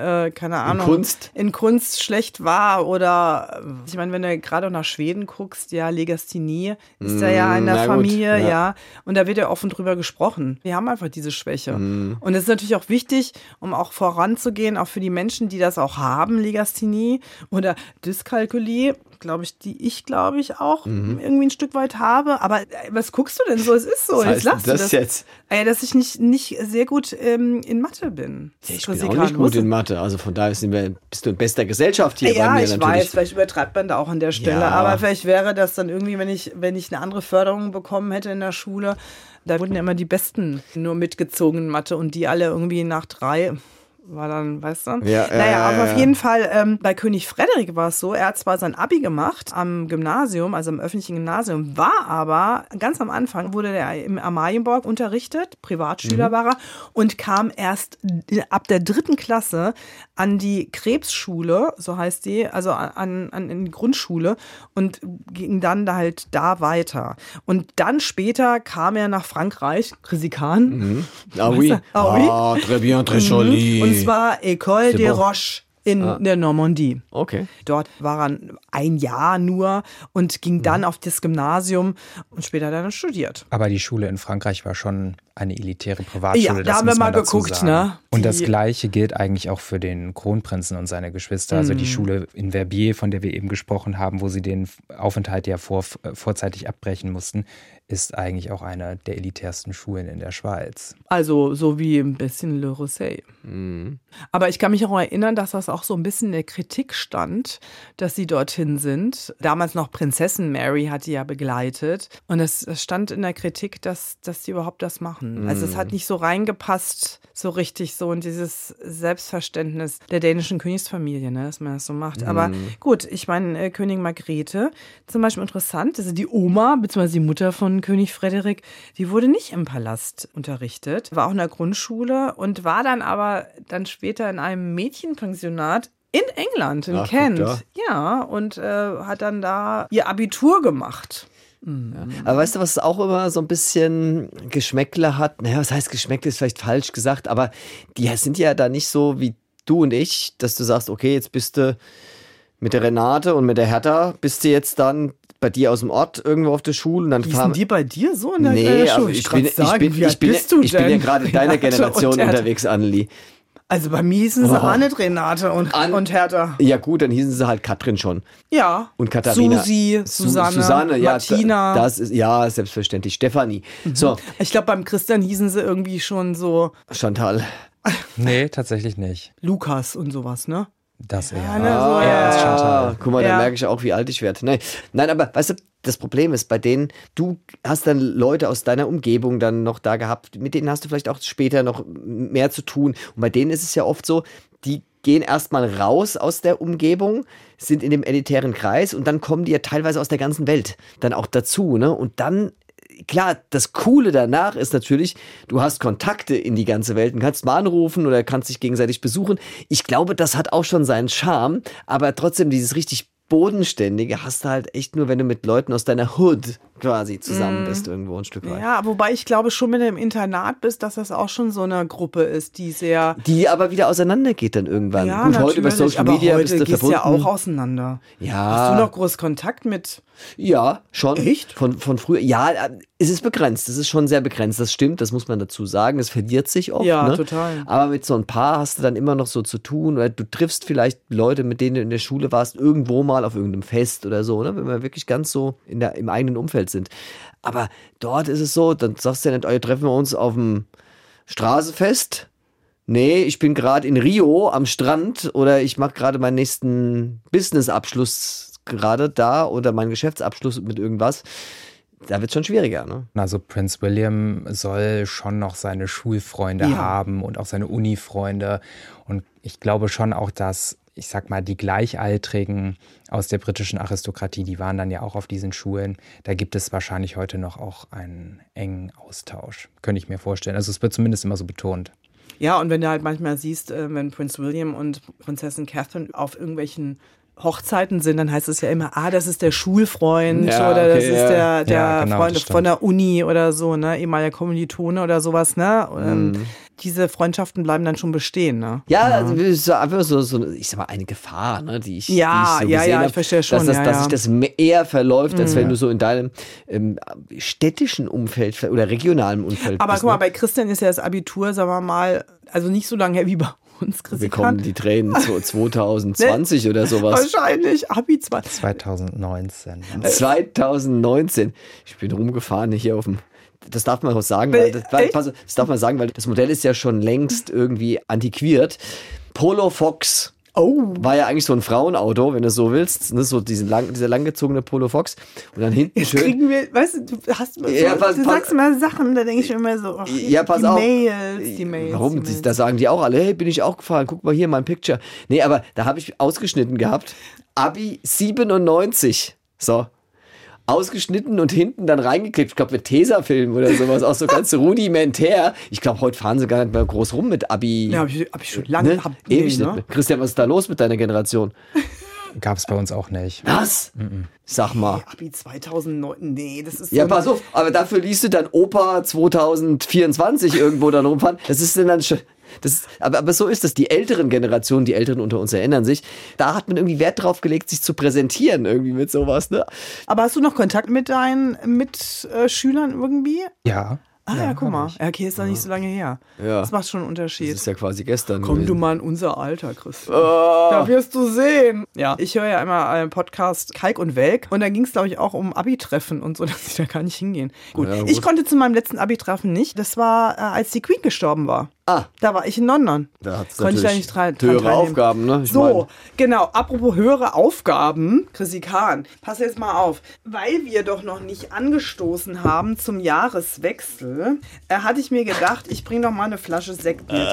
Kunst schlecht war. Oder, ich meine, wenn du gerade nach Schweden guckst, ja, Legasthenie ist da ja in der Familie, gut, ja. Und da wird ja offen drüber gesprochen. Wir haben einfach diese Schwäche. Und es ist natürlich auch wichtig, um auch voranzugehen, auch für die Menschen, die das auch haben, Legasthenie oder Dyskalkulie, die ich auch irgendwie ein Stück weit habe. Aber was guckst du denn so? Es ist so. Was heißt jetzt lachst das du das jetzt? Dass ich nicht sehr gut in Mathe bin. Ja, ich bin auch nicht gut in Mathe. Also von daher bist du in bester Gesellschaft hier bei mir natürlich. Ja, ich weiß, vielleicht übertreibt man da auch an der Stelle. Ja. Aber vielleicht wäre das dann irgendwie, wenn ich eine andere Förderung bekommen hätte in der Schule, da wurden ja immer die Besten nur mitgezogen in Mathe und die alle irgendwie nach 3... war dann, weißt du? Aber auf jeden Fall, bei König Frederik war es so, er hat zwar sein Abi gemacht am Gymnasium, also am öffentlichen Gymnasium, war aber ganz am Anfang, wurde er im Amalienborg unterrichtet, Privatschüler war er, und kam erst ab der 3. Klasse an die Krebsschule, so heißt die, also an die Grundschule und ging dann halt da weiter. Und dann später kam er nach Frankreich, Chrissy Kahn. Ah oui. Ah, très bien, très joli. Und zwar École des Roches in der Normandie. Okay. Dort war er ein Jahr nur und ging dann auf das Gymnasium und später dann studiert. Aber die Schule in Frankreich war schon eine elitäre Privatschule. Ja, da haben wir mal geguckt, ne? Und das Gleiche gilt eigentlich auch für den Kronprinzen und seine Geschwister. Also die Schule in Verbier, von der wir eben gesprochen haben, wo sie den Aufenthalt ja vorzeitig abbrechen mussten, ist eigentlich auch eine der elitärsten Schulen in der Schweiz. Also so wie ein bisschen Le Rosey. Aber ich kann mich auch erinnern, dass das auch so ein bisschen in der Kritik stand, dass sie dorthin sind. Damals noch Prinzessin Mary hat die ja begleitet. Und es stand in der Kritik, dass die überhaupt das machen. Also es hat nicht so reingepasst, so richtig so in dieses Selbstverständnis der dänischen Königsfamilie, ne, dass man das so macht. Aber gut, ich meine, Königin Margrethe, zum Beispiel interessant, also die Oma, beziehungsweise die Mutter von König Frederik, die wurde nicht im Palast unterrichtet, war auch in der Grundschule und war dann aber später in einem Mädchenpensionat in England, in Kent. Ja, und hat dann da ihr Abitur gemacht. Ja. Aber weißt du, was auch immer so ein bisschen Geschmäckle hat? Naja, was heißt Geschmäckle, ist vielleicht falsch gesagt, aber die sind ja da nicht so wie du und ich, dass du sagst, okay, jetzt bist du mit der Renate und mit der Hertha, bist du jetzt dann bei dir aus dem Ort irgendwo auf der Schule. Und dann sind die bei dir so in der Schule? Aber ich bin ja gerade in deiner Generation unterwegs, Anneli. Also bei mir hießen sie auch nicht Renate und Hertha. Ja gut, dann hießen sie halt Katrin schon. Ja. Und Katharina. Susi, Susanne, ja, Martina. Das ist, ja, selbstverständlich. Stefanie. So. Ich glaube, beim Christian hießen sie irgendwie schon so... Chantal. Nee, tatsächlich nicht. Lukas und sowas, ne? Das eher. Ja, ne, so, ja. Chantal. Guck mal, da merke ich auch, wie alt ich werde. Nein, aber weißt du, das Problem ist, bei denen, du hast dann Leute aus deiner Umgebung dann noch da gehabt, mit denen hast du vielleicht auch später noch mehr zu tun. Und bei denen ist es ja oft so, die gehen erstmal raus aus der Umgebung, sind in dem elitären Kreis und dann kommen die ja teilweise aus der ganzen Welt dann auch dazu, ne? Und dann, klar, das Coole danach ist natürlich, du hast Kontakte in die ganze Welt und kannst mal anrufen oder kannst dich gegenseitig besuchen. Ich glaube, das hat auch schon seinen Charme, aber trotzdem dieses richtig Bodenständige hast du halt echt nur, wenn du mit Leuten aus deiner Hood quasi zusammen bist, irgendwo ein Stück weit. Ja, wobei ich glaube schon, wenn du im Internat bist, dass das auch schon so eine Gruppe ist, die aber wieder auseinandergeht dann irgendwann. Ja, gut, heute über Social Media bist du verbunden. Ja auch auseinander. Ja. Hast du noch groß Kontakt mit? Ja, schon. Echt? Von früher. Ja, es ist begrenzt. Es ist schon sehr begrenzt. Das stimmt, das muss man dazu sagen. Es verliert sich oft. Ja, ne? total. Aber mit so ein paar hast du dann immer noch so zu tun. Oder du triffst vielleicht Leute, mit denen du in der Schule warst, irgendwo mal auf irgendeinem Fest oder so, ne? Wenn wir wirklich ganz so im eigenen Umfeld sind. Aber dort ist es so, dann sagst du ja nicht, treffen wir uns auf dem Straßenfest. Nee, ich bin gerade in Rio am Strand oder ich mache gerade meinen nächsten Business-Abschluss gerade da oder meinen Geschäftsabschluss mit irgendwas. Da wird es schon schwieriger, ne? Also Prince William soll schon noch seine Schulfreunde haben und auch seine Uni-Freunde. Und ich glaube schon auch, dass, ich sag mal, die Gleichaltrigen aus der britischen Aristokratie, die waren dann ja auch auf diesen Schulen. Da gibt es wahrscheinlich heute noch auch einen engen Austausch. Könnte ich mir vorstellen. Also es wird zumindest immer so betont. Ja, und wenn du halt manchmal siehst, wenn Prince William und Prinzessin Catherine auf irgendwelchen Hochzeiten sind, dann heißt es ja immer, das ist der Schulfreund oder das ist der Freund von der Uni oder so, ne, ehemaliger Kommilitone oder sowas, ne? Diese Freundschaften bleiben dann schon bestehen, ne? Ja, also einfach so, ich sag mal, eine Gefahr, ne, die ich so gesehen habe, ich verstehe schon, dass sich das eher verläuft, als wenn du so in deinem städtischen Umfeld oder regionalen Umfeld aber bist. Aber guck mal, bei Christian ist ja das Abitur, sagen wir mal, also nicht so lange her wie bei uns, Christian. Wir kommen die Tränen 2020 oder sowas. Wahrscheinlich, Abi 2019. 2019. Ich bin rumgefahren hier auf dem... Das darf man auch sagen, weil das Modell ist ja schon längst irgendwie antiquiert. Polo Fox war ja eigentlich so ein Frauenauto, wenn du so willst, ne? So dieser langgezogene Polo Fox. Und dann hinten schön... Kriegen wir, weißt du, du sagst mal Sachen, da denke ich immer so, pass auf. Die Mails. Warum? Da sagen die auch alle, hey, bin ich auch gefahren, guck mal hier, mein Picture. Nee, aber da habe ich ausgeschnitten gehabt, Abi 97, so. Ausgeschnitten und hinten dann reingeklebt. Ich glaube mit Tesafilm oder sowas, auch so ganz rudimentär. Ich glaube, heute fahren sie gar nicht mehr groß rum mit Abi. Ja, hab ich schon lange. Ne? Ewig nicht mehr. Christian, was ist da los mit deiner Generation? Gab es bei uns auch nicht. Was? Sag mal. Abi 2009, nee, das ist ja, pass auf, aber dafür liest du dann Opa 2024 irgendwo dann rumfahren. Das ist dann schon... Aber so ist es. Die älteren Generationen, die Älteren unter uns erinnern sich, da hat man irgendwie Wert drauf gelegt, sich zu präsentieren irgendwie mit sowas. Ne? Aber hast du noch Kontakt mit deinen Mitschülern irgendwie? Ja. Ah ja, guck mal. Okay, ist doch nicht so lange her. Ja. Das macht schon einen Unterschied. Das ist ja quasi gestern Komm gewesen. du mal in unser Alter, Christian. Da wirst du sehen. Ja, ich höre ja immer einen Podcast Kalk und Welk und da ging es, glaube ich, auch um Abi-Treffen und so, dass ich da gar nicht hingehen. Gut, Ja, gut. Ich konnte zu meinem letzten Abi-Treffen nicht. Das war, als die Queen gestorben war. Ah, Da war ich in London. da hat es Konnte ich da natürlich nicht dran höhere teilnehmen. Aufgaben, ne? Ich So, mein, genau. Apropos höhere Aufgaben, Chrissy Kahn, pass jetzt mal auf. Weil wir doch noch nicht angestoßen haben zum Jahreswechsel, hatte ich mir gedacht, ich bringe doch mal eine Flasche Sekt mit.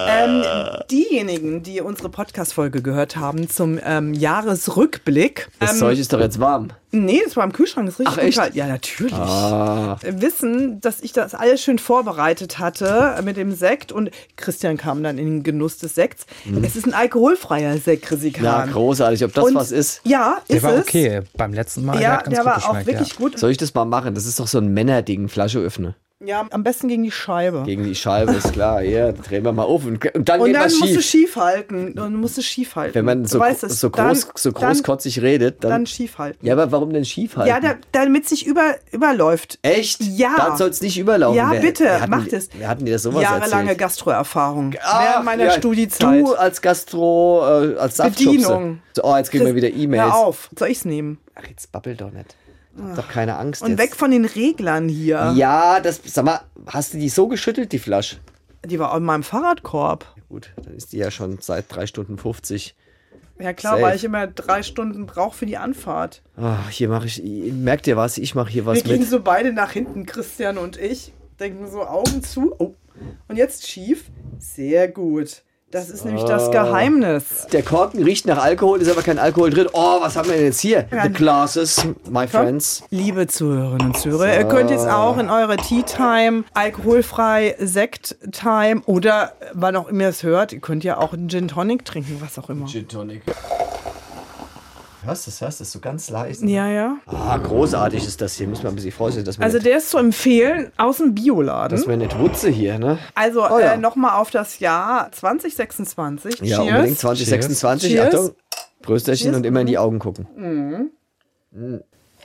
Diejenigen, die unsere Podcast-Folge gehört haben zum Jahresrückblick, das Zeug ist doch jetzt warm. nee, das war im Kühlschrank, das ist richtig Ach, echt? kalt. Ja, natürlich. Ah, Wissen, dass ich das alles schön vorbereitet hatte mit dem Sekt und Christian kam dann in den Genuss des Sekts. Es ist ein alkoholfreier Sekt, Chrissy ja, Kahn. großartig. Ob das Und- was ist? Ja, Der ist war es. okay. Beim letzten Mal Ja, hat ganz der gut war auch geschmeckt, wirklich ja. gut. Soll ich das mal machen? Das ist doch so ein Männerding, Flasche öffnen. Ja, am besten gegen die Scheibe. Gegen die Scheibe, ist klar. Ja, drehen wir mal auf. Und dann Und geht dann was musst du schief. schief halten. Du musst es schief halten. Wenn man Du so, weißt es. so großkotzig redet, Dann dann... schief halten. Ja, aber warum denn schief halten? Ja, damit es sich überläuft. Echt? Ja. Dann soll es nicht überlaufen. Ja, bitte, wer macht es. Wer hatten dir das sowas Jahrelange erzählt? Gastroerfahrung. Ach, Während meiner ja, Studiezeit. Du als Gastro, als Saftschubse. Bedienung. So, oh, jetzt kriegen wir wieder E-Mails. Hör auf. Soll ich's nehmen? Ach, jetzt babbel doch nicht. Hab doch keine Angst Und jetzt. weg von den Reglern hier. Ja, sag mal, hast du die so geschüttelt, die Flasche? Die war in meinem Fahrradkorb. Gut, dann ist die ja schon seit 3 Stunden 50. Ja klar, Safe. weil ich immer 3 Stunden brauche für die Anfahrt. Hier mache ich, merkt ihr was? Ich mache hier was Wir gehen mit. so beide nach hinten, Christian und ich. Denken so Augen zu. Oh. Und jetzt schief. Sehr gut. Das ist nämlich das Geheimnis. Der Korken riecht nach Alkohol, ist aber kein Alkohol drin. Oh, was haben wir denn jetzt hier? The glasses, my friends. Liebe Zuhörerinnen und Zuhörer, ihr könnt jetzt auch in eure Tea Time, alkoholfrei Sekt Time oder wann auch immer ihr es hört, ihr könnt ja auch einen Gin Tonic trinken, was auch immer. Gin Tonic. Hörst du das so ganz leise? Ja, ja. Ah, großartig ist das hier. Müssen wir ein bisschen vorstellen, dass wir, Also der ist zu empfehlen aus dem Bioladen. dass wir nicht Wutze hier, ne? Also ja. nochmal auf das Jahr 2026. Ja, Cheers. unbedingt 2026. Cheers. Achtung, Prösterchen Cheers. und immer in die Augen gucken. Mm.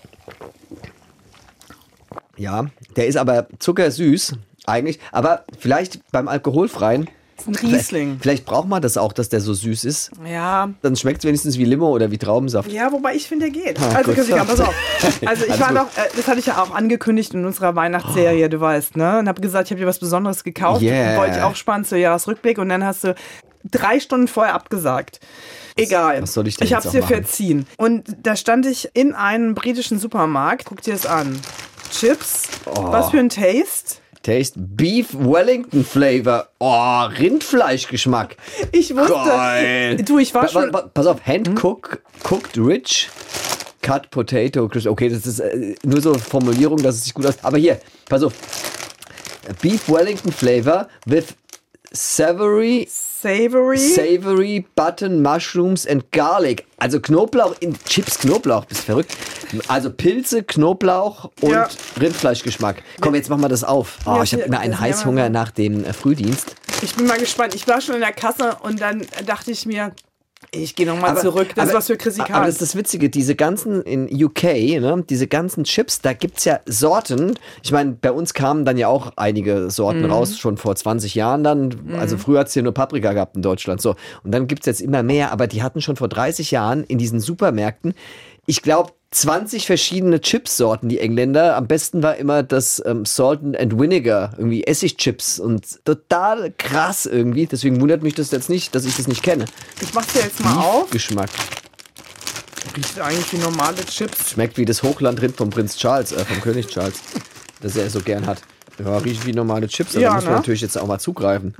Ja, der ist aber zuckersüß eigentlich, aber vielleicht beim alkoholfreien, Das ist ein Riesling. vielleicht braucht man das auch, dass der so süß ist. Ja. Dann schmeckt es wenigstens wie Limo oder wie Traubensaft. Ja, wobei ich finde, der geht. Ah, Also, gut. Christian, pass auf. Also, ich Alles war gut. noch, das hatte ich ja auch angekündigt in unserer Weihnachtsserie, du weißt, ne? Und habe gesagt, ich habe dir was Besonderes gekauft. Yeah. Wollte ich auch spannend zur Jahresrückblick. Und dann hast du 3 Stunden vorher abgesagt. Egal. was soll ich denn Ich jetzt hab's auch dir machen? verziehen. Und da stand ich in einem britischen Supermarkt. Guck dir das an. Chips. Oh. Was für ein Taste. Taste Beef Wellington Flavor. Oh, Rindfleischgeschmack. Ich wusste. Geil. Du, ich war schon. Pass auf, cooked rich, cut potato crisp. Okay, das ist nur so Formulierung, dass es sich gut aus. Aber hier, pass auf. Beef Wellington Flavor with savory button, mushrooms and garlic. Also Knoblauch in Chips, Knoblauch, bist verrückt. Also Pilze, Knoblauch und Ja. Rindfleischgeschmack. Komm, jetzt machen wir das auf. Oh, Ja, ich habe hier, immer einen das Heißhunger nehmen wir. nach dem Frühdienst. Ich bin mal gespannt. Ich war schon in der Kasse und dann dachte ich mir, ich gehe nochmal zurück. Das ist was für Chrissy Aber Kahn. das ist das Witzige, diese ganzen in UK, ne, diese ganzen Chips, da gibt es ja Sorten. Ich meine, bei uns kamen dann ja auch einige Sorten raus, schon vor 20 Jahren dann. Also früher hat es hier nur Paprika gehabt in Deutschland. So. Und dann gibt es jetzt immer mehr, aber die hatten schon vor 30 Jahren in diesen Supermärkten, ich glaube, 20 verschiedene Chipsorten, die Engländer. Am besten war immer das Salt and Vinegar, irgendwie Essigchips und total krass irgendwie. Deswegen wundert mich das jetzt nicht, dass ich das nicht kenne. Ich mach's dir jetzt mal auf. Geschmack. Riecht eigentlich wie normale Chips. Schmeckt wie das Hochlandrind vom Prinz Charles, vom König Charles, das er so gern hat. Ja, riecht wie normale Chips, aber Ja, da muss man ne? natürlich jetzt auch mal zugreifen.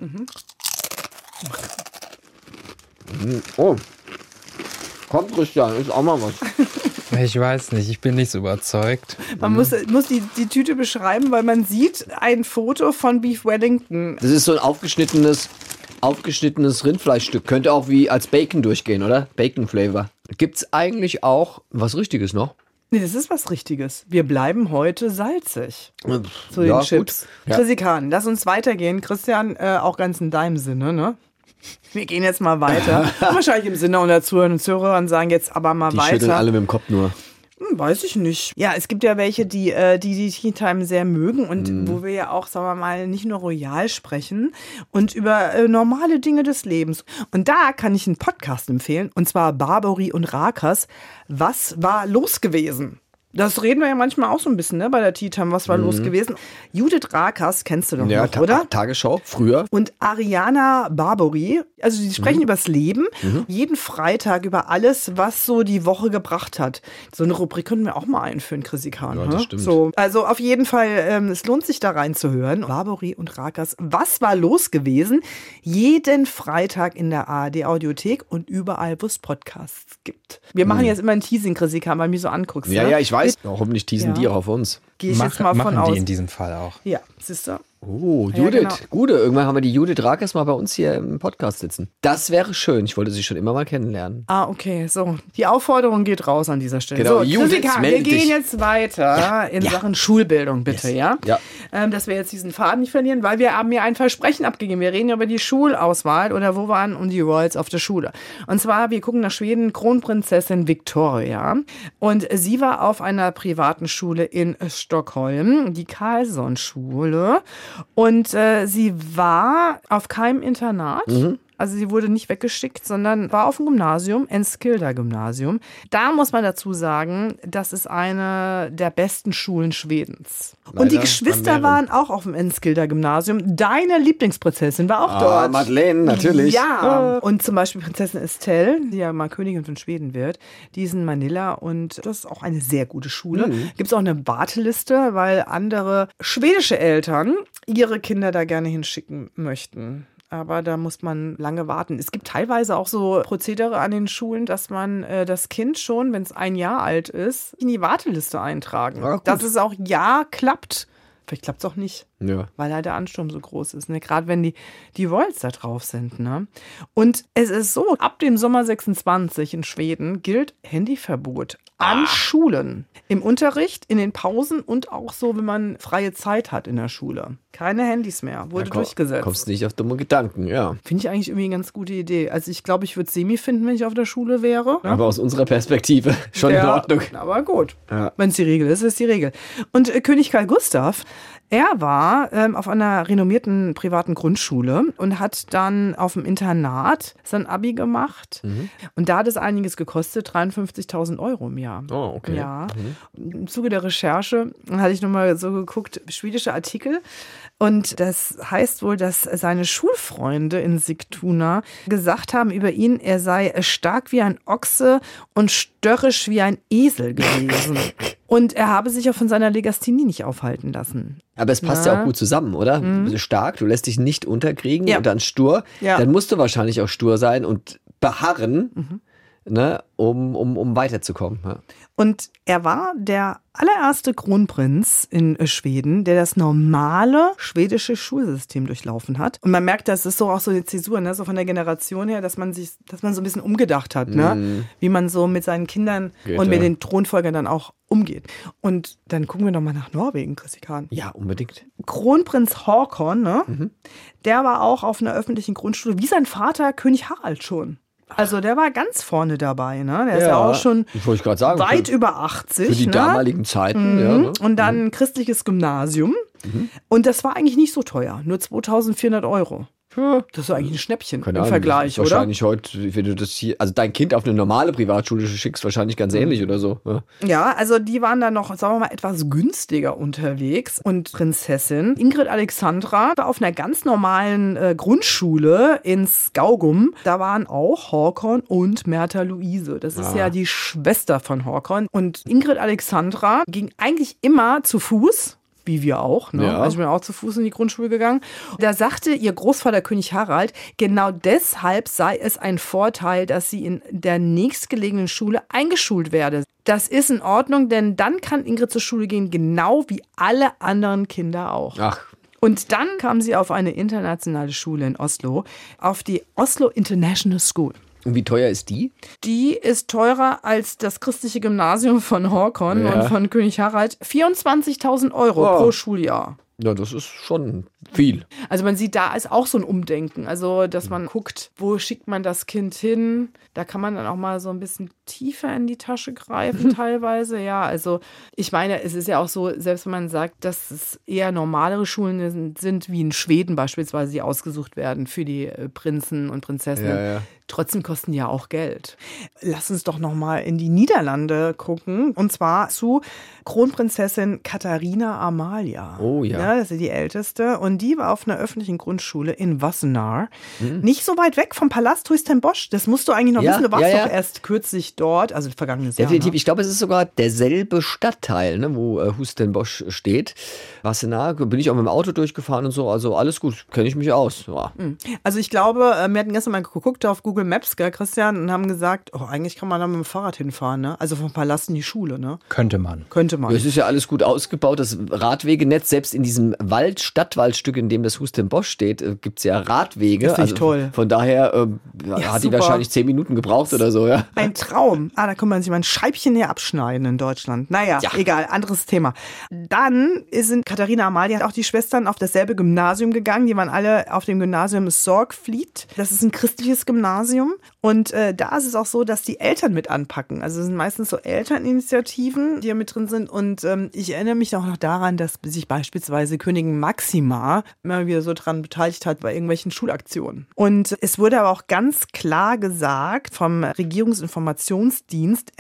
Oh. Komm, Christian, ist auch mal was. Ich weiß nicht, ich bin nicht so überzeugt. Man muss die Tüte beschreiben, weil man sieht ein Foto von Beef Wellington. Das ist so ein aufgeschnittenes Rindfleischstück. Könnte auch wie als Bacon durchgehen, oder? Bacon-Flavor. Gibt's eigentlich auch was Richtiges noch? Nee, das ist was Richtiges. Wir bleiben heute salzig zu den Ja, Chips. gut. Ja. Chrissy Kahn, lass uns weitergehen. Christian, auch ganz in deinem Sinne, ne? Wir gehen jetzt mal weiter. Und wahrscheinlich im Sinne unserer Zuhörer und Zuhörer sagen jetzt aber mal Die weiter. schütteln alle mit dem Kopf nur. Weiß ich nicht. Ja, es gibt ja welche, die Teen Time sehr mögen und wo wir ja auch, sagen wir mal, nicht nur royal sprechen und über normale Dinge des Lebens. Und da kann ich einen Podcast empfehlen, und zwar Barbary und Rakas. Was war los gewesen? Das reden wir ja manchmal auch so ein bisschen, ne, bei der Tea Time. Was war los gewesen? Judith Rakas kennst du doch noch, oder? Tagesschau, früher. Und Ariana Barbary, also die sprechen übers Leben, jeden Freitag über alles, was so die Woche gebracht hat. So eine Rubrik können wir auch mal einführen, Chrissy Kahn. Ja, das stimmt. So, also auf jeden Fall, es lohnt sich da reinzuhören. Barbary und Rakas, was war los gewesen? Jeden Freitag in der ARD-Audiothek und überall, wo es Podcasts gibt. Wir machen jetzt immer ein Teasing, Chrissy Kahn, weil du mich so anguckst. Ja, ne? ja, ich weiß. Hoffentlich teasen die auch auf uns. Gehe ich jetzt mal von aus. Machen die in diesem Fall auch. Ja, siehst du? Oh, Judith, Ja, genau. Gute. Irgendwann haben wir die Judith Rakas mal bei uns hier im Podcast sitzen. Das wäre schön. Ich wollte sie schon immer mal kennenlernen. Ah, okay, so. Die Aufforderung geht raus an dieser Stelle. Genau, So, Judith, Chrissy Kahn, wir meld gehen dich. jetzt weiter in Sachen Schulbildung, bitte, ja? Ja. Dass wir jetzt diesen Faden nicht verlieren, weil wir haben ja ein Versprechen abgegeben. Wir reden ja über die Schulauswahl oder wo waren und die Royals auf der Schule. Und zwar, wir gucken nach Schweden, Kronprinzessin Victoria. Und sie war auf einer privaten Schule in Stockholm, die Carlsson-Schule. Und sie war auf keinem Internat. Also sie wurde nicht weggeschickt, sondern war auf dem Gymnasium, Enskilda-Gymnasium. Da muss man dazu sagen, das ist eine der besten Schulen Schwedens. Und die Geschwister waren auch auf dem Enskilda-Gymnasium. Deine Lieblingsprinzessin war auch dort. Madeleine, natürlich. Ja. Und zum Beispiel Prinzessin Estelle, die ja mal Königin von Schweden wird, die ist in Manila und das ist auch eine sehr gute Schule. Gibt es auch eine Warteliste, weil andere schwedische Eltern ihre Kinder da gerne hinschicken möchten. Aber da muss man lange warten. Es gibt teilweise auch so Prozedere an den Schulen, dass man das Kind schon, wenn es 1 Jahr alt ist, in die Warteliste eintragen. Ja, dass es auch klappt. Vielleicht klappt es auch nicht, Ja. weil halt der Ansturm so groß ist. Ne? Gerade wenn die Royals da drauf sind. Ne? Und es ist so, ab dem Sommer 26 in Schweden gilt Handyverbot an Schulen. Im Unterricht, in den Pausen und auch so, wenn man freie Zeit hat in der Schule. Keine Handys mehr, wurde durchgesetzt. Kommst nicht auf dumme Gedanken, ja. Finde ich eigentlich irgendwie eine ganz gute Idee. Also ich glaube, ich würde Semi finden, wenn ich auf der Schule wäre. Aber aus unserer Perspektive schon in Ordnung. Aber gut. Ja. Wenn es die Regel ist, ist die Regel. Und König Karl Gustav, er war auf einer renommierten privaten Grundschule und hat dann auf dem Internat sein Abi gemacht. Und da hat es einiges gekostet, 53.000 € im Jahr. Oh, okay. Ja. Im Zuge der Recherche hatte ich nochmal so geguckt, schwedische Artikel. Und das heißt wohl, dass seine Schulfreunde in Sigtuna gesagt haben über ihn, er sei stark wie ein Ochse und störrisch wie ein Esel gewesen. Und er habe sich auch von seiner Legasthenie nicht aufhalten lassen. Aber es passt ja auch gut zusammen, oder? Du bist stark, du lässt dich nicht unterkriegen und dann stur. Ja. Dann musst du wahrscheinlich auch stur sein und beharren, ne, um weiterzukommen. Ja. Und er war der allererste Kronprinz in Schweden, der das normale schwedische Schulsystem durchlaufen hat. Und man merkt, das ist so auch so eine Zäsur, ne? So von der Generation her, dass man so ein bisschen umgedacht hat, ne? Wie man so mit seinen Kindern und mit den Thronfolgern dann auch umgeht. Und dann gucken wir doch mal nach Norwegen, Chrissy Kahn. Ja, unbedingt. Kronprinz Haakon, ne? Der war auch auf einer öffentlichen Grundschule, wie sein Vater König Harald schon. Also der war ganz vorne dabei, ne? Der ist ja auch schon wollte ich gerade sagen, weit über 80. Für die damaligen Zeiten. Ja, ne? Und dann ein christliches Gymnasium. Und das war eigentlich nicht so teuer, nur 2.400 €. Das ist eigentlich ein Schnäppchen im Vergleich, oder? Wahrscheinlich heute, wenn du das hier, also dein Kind auf eine normale Privatschule schickst, wahrscheinlich ganz ähnlich oder so. Ja. Ja, also die waren dann noch, sagen wir mal, etwas günstiger unterwegs. Und Prinzessin Ingrid Alexandra war auf einer ganz normalen Grundschule in Skaugum. Da waren auch Haakon und Märtha Louise. Das ist ja die Schwester von Haakon. Und Ingrid Alexandra ging eigentlich immer zu Fuß. Wie wir auch, ne? Ja. Also ich bin auch zu Fuß in die Grundschule gegangen. Da sagte ihr Großvater König Harald, genau deshalb sei es ein Vorteil, dass sie in der nächstgelegenen Schule eingeschult werde. Das ist in Ordnung, denn dann kann Ingrid zur Schule gehen, genau wie alle anderen Kinder auch. Ach. Und dann kam sie auf eine internationale Schule in Oslo, auf die Oslo International School. Und wie teuer ist die? Die ist teurer als das christliche Gymnasium von Haakon und von König Harald. 24.000 € pro Schuljahr. Ja, das ist schon viel. Also man sieht, da ist auch so ein Umdenken. Also, dass man guckt, wo schickt man das Kind hin? Da kann man dann auch mal so ein bisschen tiefer in die Tasche greifen teilweise. Ja, also ich meine, es ist ja auch so, selbst wenn man sagt, dass es eher normalere Schulen sind, wie in Schweden beispielsweise, die ausgesucht werden für die Prinzen und Prinzessinnen. Ja. Trotzdem kosten die ja auch Geld. Lass uns doch noch mal in die Niederlande gucken. Und zwar zu Kronprinzessin Katharina Amalia. Oh ja. Das ist die älteste. Und die war auf einer öffentlichen Grundschule in Wassenaar. Nicht so weit weg vom Palast Huis-ten-Bosch. Das musst du eigentlich noch wissen. Du warst doch erst kürzlich dort, also vergangenes Jahr. Definitiv. Ne? Ich glaube, es ist sogar derselbe Stadtteil, ne, wo Huis-ten-Bosch steht. Wassenaar, bin ich auch mit dem Auto durchgefahren und so. Also alles gut, kenne ich mich aus. Ja. Also ich glaube, wir hatten gestern mal geguckt auf Google Maps, gell, Christian, und haben gesagt, eigentlich kann man da mit dem Fahrrad hinfahren, ne? Also vom Palast in die Schule, ne? Könnte man. Es ist ja alles gut ausgebaut, das Radwegenetz, selbst in diesem Stadtwaldstück, in dem das Huis-ten-Bosch steht, gibt es ja Radwege. Das ist toll. Von daher hat die wahrscheinlich 10 Minuten gebraucht oder so, ja. Ein Traum. Da kann man sich mal ein Scheibchen hier abschneiden in Deutschland. Naja, egal, anderes Thema. Dann sind Katharina Amalia und auch die Schwestern auf dasselbe Gymnasium gegangen. Die waren alle auf dem Gymnasium Sorgfleet. Das ist ein christliches Gymnasium. Und da ist es auch so, dass die Eltern mit anpacken. Also es sind meistens so Elterninitiativen, die ja mit drin sind. Und ich erinnere mich auch noch daran, dass sich beispielsweise Königin Maxima immer wieder so dran beteiligt hat bei irgendwelchen Schulaktionen. Und es wurde aber auch ganz klar gesagt vom Regierungsinformationsdienst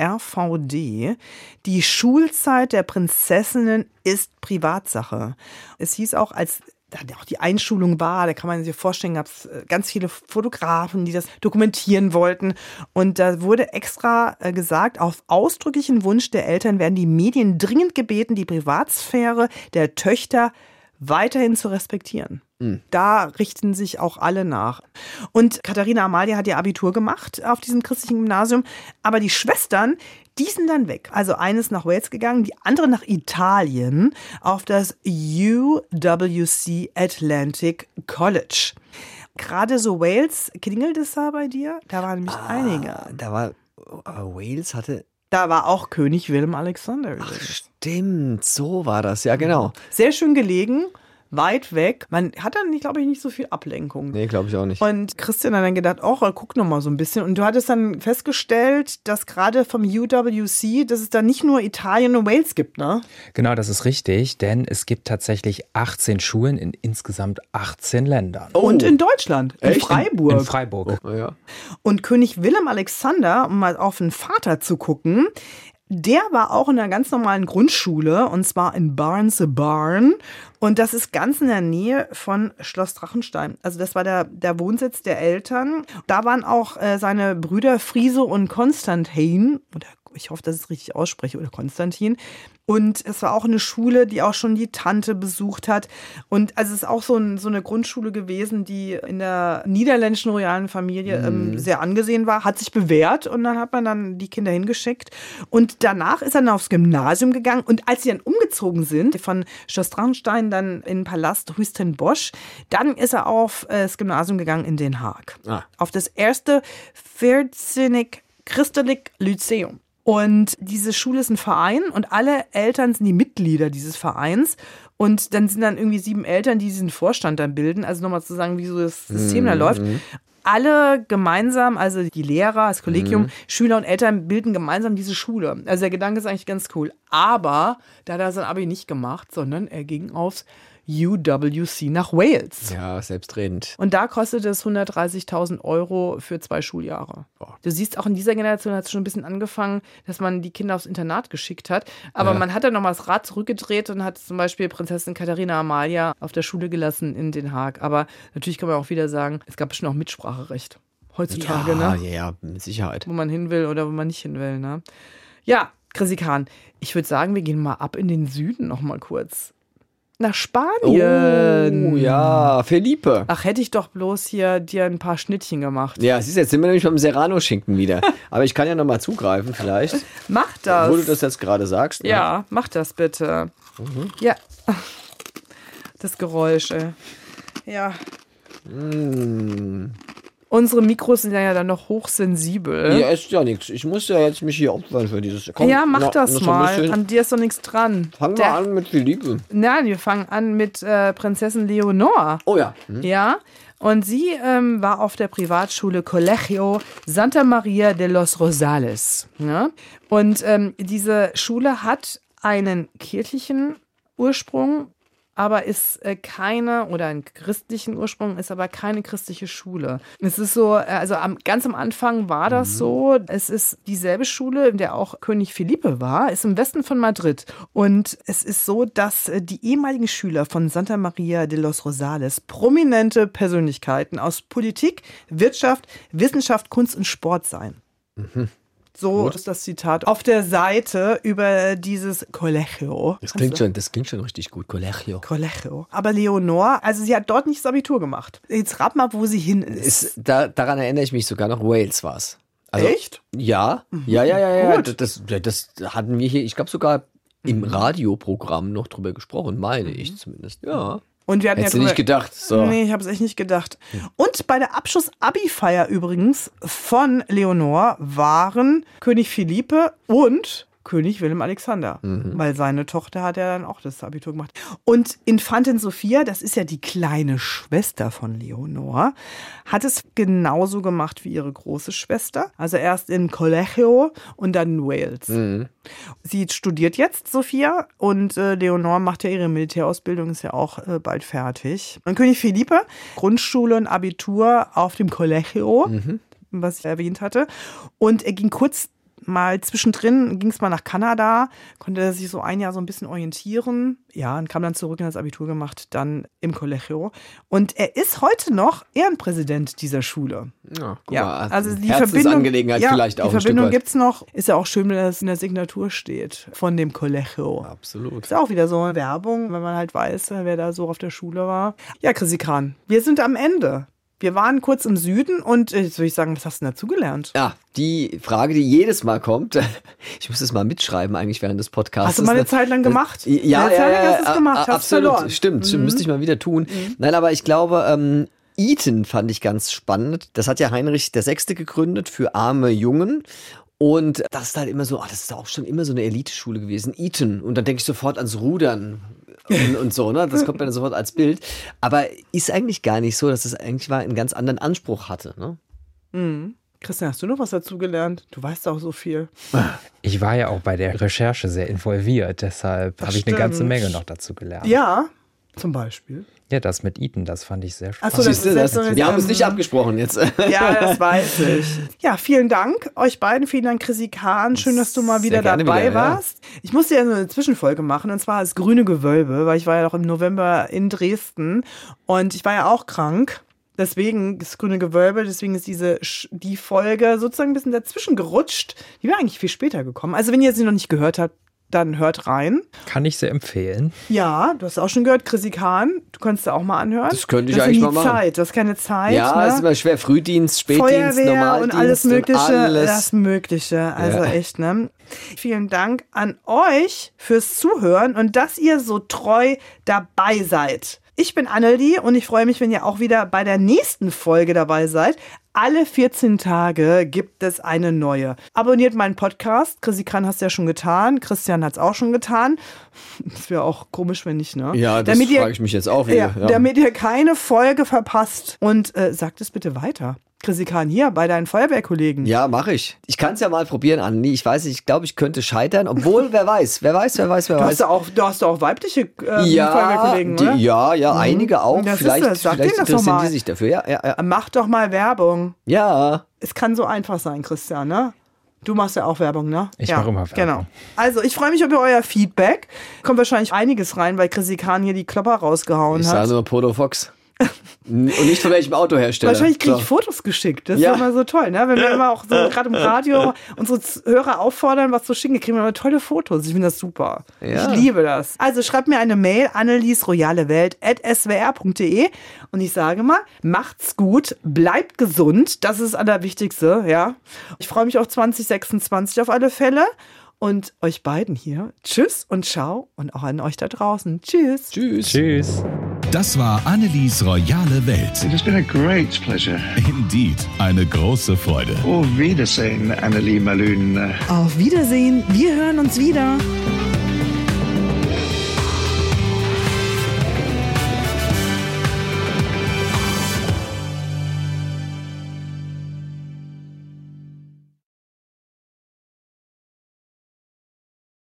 RVD, die Schulzeit der Prinzessinnen ist Privatsache. Es hieß auch, als da auch die Einschulung war, da kann man sich vorstellen, gab es ganz viele Fotografen, die das dokumentieren wollten. Und da wurde extra gesagt, auf ausdrücklichen Wunsch der Eltern werden die Medien dringend gebeten, die Privatsphäre der Töchter weiterhin zu respektieren. Da richten sich auch alle nach. Und Katharina Amalia hat ihr Abitur gemacht auf diesem christlichen Gymnasium. Aber die Schwestern, die sind dann weg. Also eine ist nach Wales gegangen, die andere nach Italien auf das UWC Atlantic College. Gerade so Wales, klingelt es da bei dir? Da waren nämlich einige. Aber Wales hatte... Da war auch König Willem Alexander. Ach, stimmt, so war das, ja genau. Sehr schön gelegen. Weit weg. Man hat dann, glaube ich, nicht so viel Ablenkung. Nee, glaube ich auch nicht. Und Christian hat dann gedacht, guck noch mal so ein bisschen. Und du hattest dann festgestellt, dass gerade vom UWC, dass es da nicht nur Italien und Wales gibt, ne? Genau, das ist richtig, denn es gibt tatsächlich 18 Schulen in insgesamt 18 Ländern. Oh. Und in Deutschland, in Freiburg. In Freiburg. Oh, ja. Und König Willem Alexander, um mal auf den Vater zu gucken, der war auch in einer ganz normalen Grundschule, und zwar in Barnes-Barn. Und das ist ganz in der Nähe von Schloss Drachenstein. Also das war der Wohnsitz der Eltern. Da waren auch seine Brüder Friso und Konstantin, oder ich hoffe, dass ich es richtig ausspreche, oder Konstantin. Und es war auch eine Schule, die auch schon die Tante besucht hat. Und also es ist auch so eine Grundschule gewesen, die in der niederländischen royalen Familie sehr angesehen war, hat sich bewährt, und dann hat man dann die Kinder hingeschickt. Und danach ist er dann aufs Gymnasium gegangen. Und als sie dann umgezogen sind, von Schloss Drachenstein dann in den Palast Huis-ten-Bosch, dann ist er auf das Gymnasium gegangen in Den Haag. Auf das erste 14 Christelijk Lyceum. Und diese Schule ist ein Verein und alle Eltern sind die Mitglieder dieses Vereins. Und dann sind dann irgendwie 7 Eltern, die diesen Vorstand dann bilden. Also nochmal zu sagen, wie so das System da läuft. Alle gemeinsam, also die Lehrer, das Kollegium, Schüler und Eltern bilden gemeinsam diese Schule. Also der Gedanke ist eigentlich ganz cool. Aber da hat er sein Abi nicht gemacht, sondern er ging aufs UWC nach Wales. Ja, selbstredend. Und da kostet es 130.000 € für 2 Schuljahre. Du siehst, auch in dieser Generation hat es schon ein bisschen angefangen, dass man die Kinder aufs Internat geschickt hat. Aber man hat dann nochmal das Rad zurückgedreht und hat zum Beispiel Prinzessin Katharina Amalia auf der Schule gelassen in Den Haag. Aber natürlich kann man auch wieder sagen, es gab bestimmt auch Mitspracherecht heutzutage, ne? Ja, mit Sicherheit. Wo man hin will oder wo man nicht hin will, ne? Ja, Chrissy Kahn, ich würde sagen, wir gehen mal ab in den Süden noch mal kurz. Nach Spanien. Oh ja, Felipe. Ach, hätte ich doch bloß hier dir ein paar Schnittchen gemacht. Ja, siehst du, jetzt sind wir nämlich beim Serrano-Schinken wieder. Aber ich kann ja nochmal zugreifen vielleicht. Mach das. Wo du das jetzt gerade sagst. Ne? Ja, mach das bitte. Ja. Das Geräusch, ey. Ja. Unsere Mikros sind ja dann noch hochsensibel. Ja, ist ja nichts. Ich muss ja jetzt mich hier opfern für dieses. Komm, ja, mach das mal. An dir ist doch nichts dran. Fangen wir an mit Philippe. Nein, wir fangen an mit Prinzessin Leonor. Oh ja. Ja, und sie war auf der Privatschule Colegio Santa Maria de los Rosales. Ja? Und diese Schule hat einen kirchlichen Ursprung, aber ist oder einen christlichen Ursprung, ist aber keine christliche Schule. Es ist so, also ganz am Anfang war das so, es ist dieselbe Schule, in der auch König Felipe war, ist im Westen von Madrid. Und es ist so, dass die ehemaligen Schüler von Santa Maria de los Rosales prominente Persönlichkeiten aus Politik, Wirtschaft, Wissenschaft, Kunst und Sport seien. So ist das Zitat auf der Seite über dieses Colegio. Das klingt schon richtig gut, Colegio. Colegio. Aber Leonor, also sie hat dort nicht das Abitur gemacht. Jetzt rat mal, wo sie hin ist. Daran erinnere ich mich sogar noch, Wales war es. Also, echt? Ja. Ja. Gut. Das hatten wir hier, ich glaube sogar im Radioprogramm noch drüber gesprochen, meine ich zumindest. Ja. Und wir hatten Hättest du nicht gedacht. So. Nee, ich habe es echt nicht gedacht. Und bei der Abschluss-Abi-Feier übrigens von Leonor waren König Felipe und König Willem Alexander. Weil seine Tochter hat ja dann auch das Abitur gemacht. Und Infantin Sophia, das ist ja die kleine Schwester von Leonor, hat es genauso gemacht wie ihre große Schwester. Also erst in Colegio und dann in Wales. Sie studiert jetzt, Sophia, und Leonor macht ja ihre Militärausbildung, ist ja auch bald fertig. Und König Felipe, Grundschule und Abitur auf dem Colegio, was ich erwähnt hatte. Und er ging kurz mal zwischendrin, ging es mal nach Kanada, konnte sich so ein Jahr so ein bisschen orientieren. Ja, und kam dann zurück und hat das Abitur gemacht, dann im Colegio. Und er ist heute noch Ehrenpräsident dieser Schule. Ja, guck mal, also die Herzensangelegenheit vielleicht auch ein Stück weit. Die Verbindung gibt es noch. Ist ja auch schön, wenn das in der Signatur steht von dem Colegio. Absolut. Ist auch wieder so eine Werbung, wenn man halt weiß, wer da so auf der Schule war. Ja, Chrissy Kran, wir sind am Ende. Wir waren kurz im Süden und jetzt würde ich sagen, was hast du denn dazugelernt? Ja, die Frage, die jedes Mal kommt, ich muss das mal mitschreiben eigentlich während des Podcasts. Hast du mal eine Zeit lang gemacht? Ja, hast du es gemacht, hast absolut, verloren. Stimmt, müsste ich mal wieder tun. Nein, aber ich glaube, Eton fand ich ganz spannend. Das hat ja Heinrich VI. Gegründet für arme Jungen. Und das ist halt immer so, das ist auch schon immer so eine Eliteschule gewesen, Eton. Und dann denke ich sofort ans Rudern. Und so, ne? Das kommt mir dann sofort als Bild. Aber ist eigentlich gar nicht so, dass es eigentlich mal einen ganz anderen Anspruch hatte, ne? Christian, hast du noch was dazugelernt? Du weißt auch so viel. Ich war ja auch bei der Recherche sehr involviert, deshalb habe ich eine ganze Menge noch dazu gelernt. Ja, zum Beispiel. Ja, das mit Eton, das fand ich sehr spannend. Ach so, wir haben es nicht abgesprochen jetzt. Ja, das weiß ich. Ja, vielen Dank euch beiden. Vielen Dank, Chrissy Khan. Schön, dass du mal wieder dabei warst. Ja. Ich musste ja so eine Zwischenfolge machen, und zwar das Grüne Gewölbe, weil ich war ja noch im November in Dresden und ich war ja auch krank. Deswegen das Grüne Gewölbe, deswegen ist die Folge sozusagen ein bisschen dazwischen gerutscht. Die wäre eigentlich viel später gekommen. Also wenn ihr sie noch nicht gehört habt, dann hört rein. Kann ich sehr empfehlen. Ja, du hast auch schon gehört, Chrissy Khan, du kannst da auch mal anhören. Das könnte ich eigentlich mal machen. Du hast keine Zeit. Ja, ist immer schwer. Frühdienst, Spätdienst, Feuerwehr Normaldienst und alles Mögliche. Alles. Das Mögliche, also echt, ne? Vielen Dank an euch fürs Zuhören und dass ihr so treu dabei seid. Ich bin Annelie und ich freue mich, wenn ihr auch wieder bei der nächsten Folge dabei seid. Alle 14 Tage gibt es eine neue. Abonniert meinen Podcast. Chrissy Kran hast du ja schon getan. Christian hat es auch schon getan. Das wäre auch komisch, wenn nicht, ne? Ja, das frage ich mich jetzt auch wieder. Ja. Damit ihr keine Folge verpasst. Und sagt es bitte weiter. Chrissy Kran, hier bei deinen Feuerwehrkollegen. Ja, mache ich. Ich kann es ja mal probieren, Anni. Ich weiß nicht, ich glaube, ich könnte scheitern. Obwohl, wer weiß. Du hast ja auch weibliche Feuerwehrkollegen, oder? Ja, einige auch. Vielleicht interessieren die sich dafür. Ja. Mach doch mal Werbung. Ja. Es kann so einfach sein, Christian, ne? Du machst ja auch Werbung, ne? Ich mache immer Werbung. Genau. Also, ich freue mich über euer Feedback. Kommt wahrscheinlich einiges rein, weil Chrissy Khan hier die Klopper rausgehauen hat. Ich sage nur Polo Fox. Und nicht von welchem Autohersteller. Wahrscheinlich kriege ich Fotos geschickt. Das ist immer so toll, ne? Wenn wir immer auch so gerade im Radio unsere Hörer auffordern, was zu schicken, kriegen wir immer tolle Fotos. Ich finde das super. Ja. Ich liebe das. Also schreibt mir eine Mail, anneliesroyalewelt@swr.de und ich sage mal, macht's gut, bleibt gesund, das ist das Allerwichtigste, ja. Ich freue mich auf 2026 auf alle Fälle. Und euch beiden hier, tschüss und ciao und auch an euch da draußen. Tschüss. Tschüss. Tschüss. Das war Annelies royale Welt. It has been a great pleasure. Indeed, eine große Freude. Auf Wiedersehen, Annelie Malün. Auf Wiedersehen, wir hören uns wieder.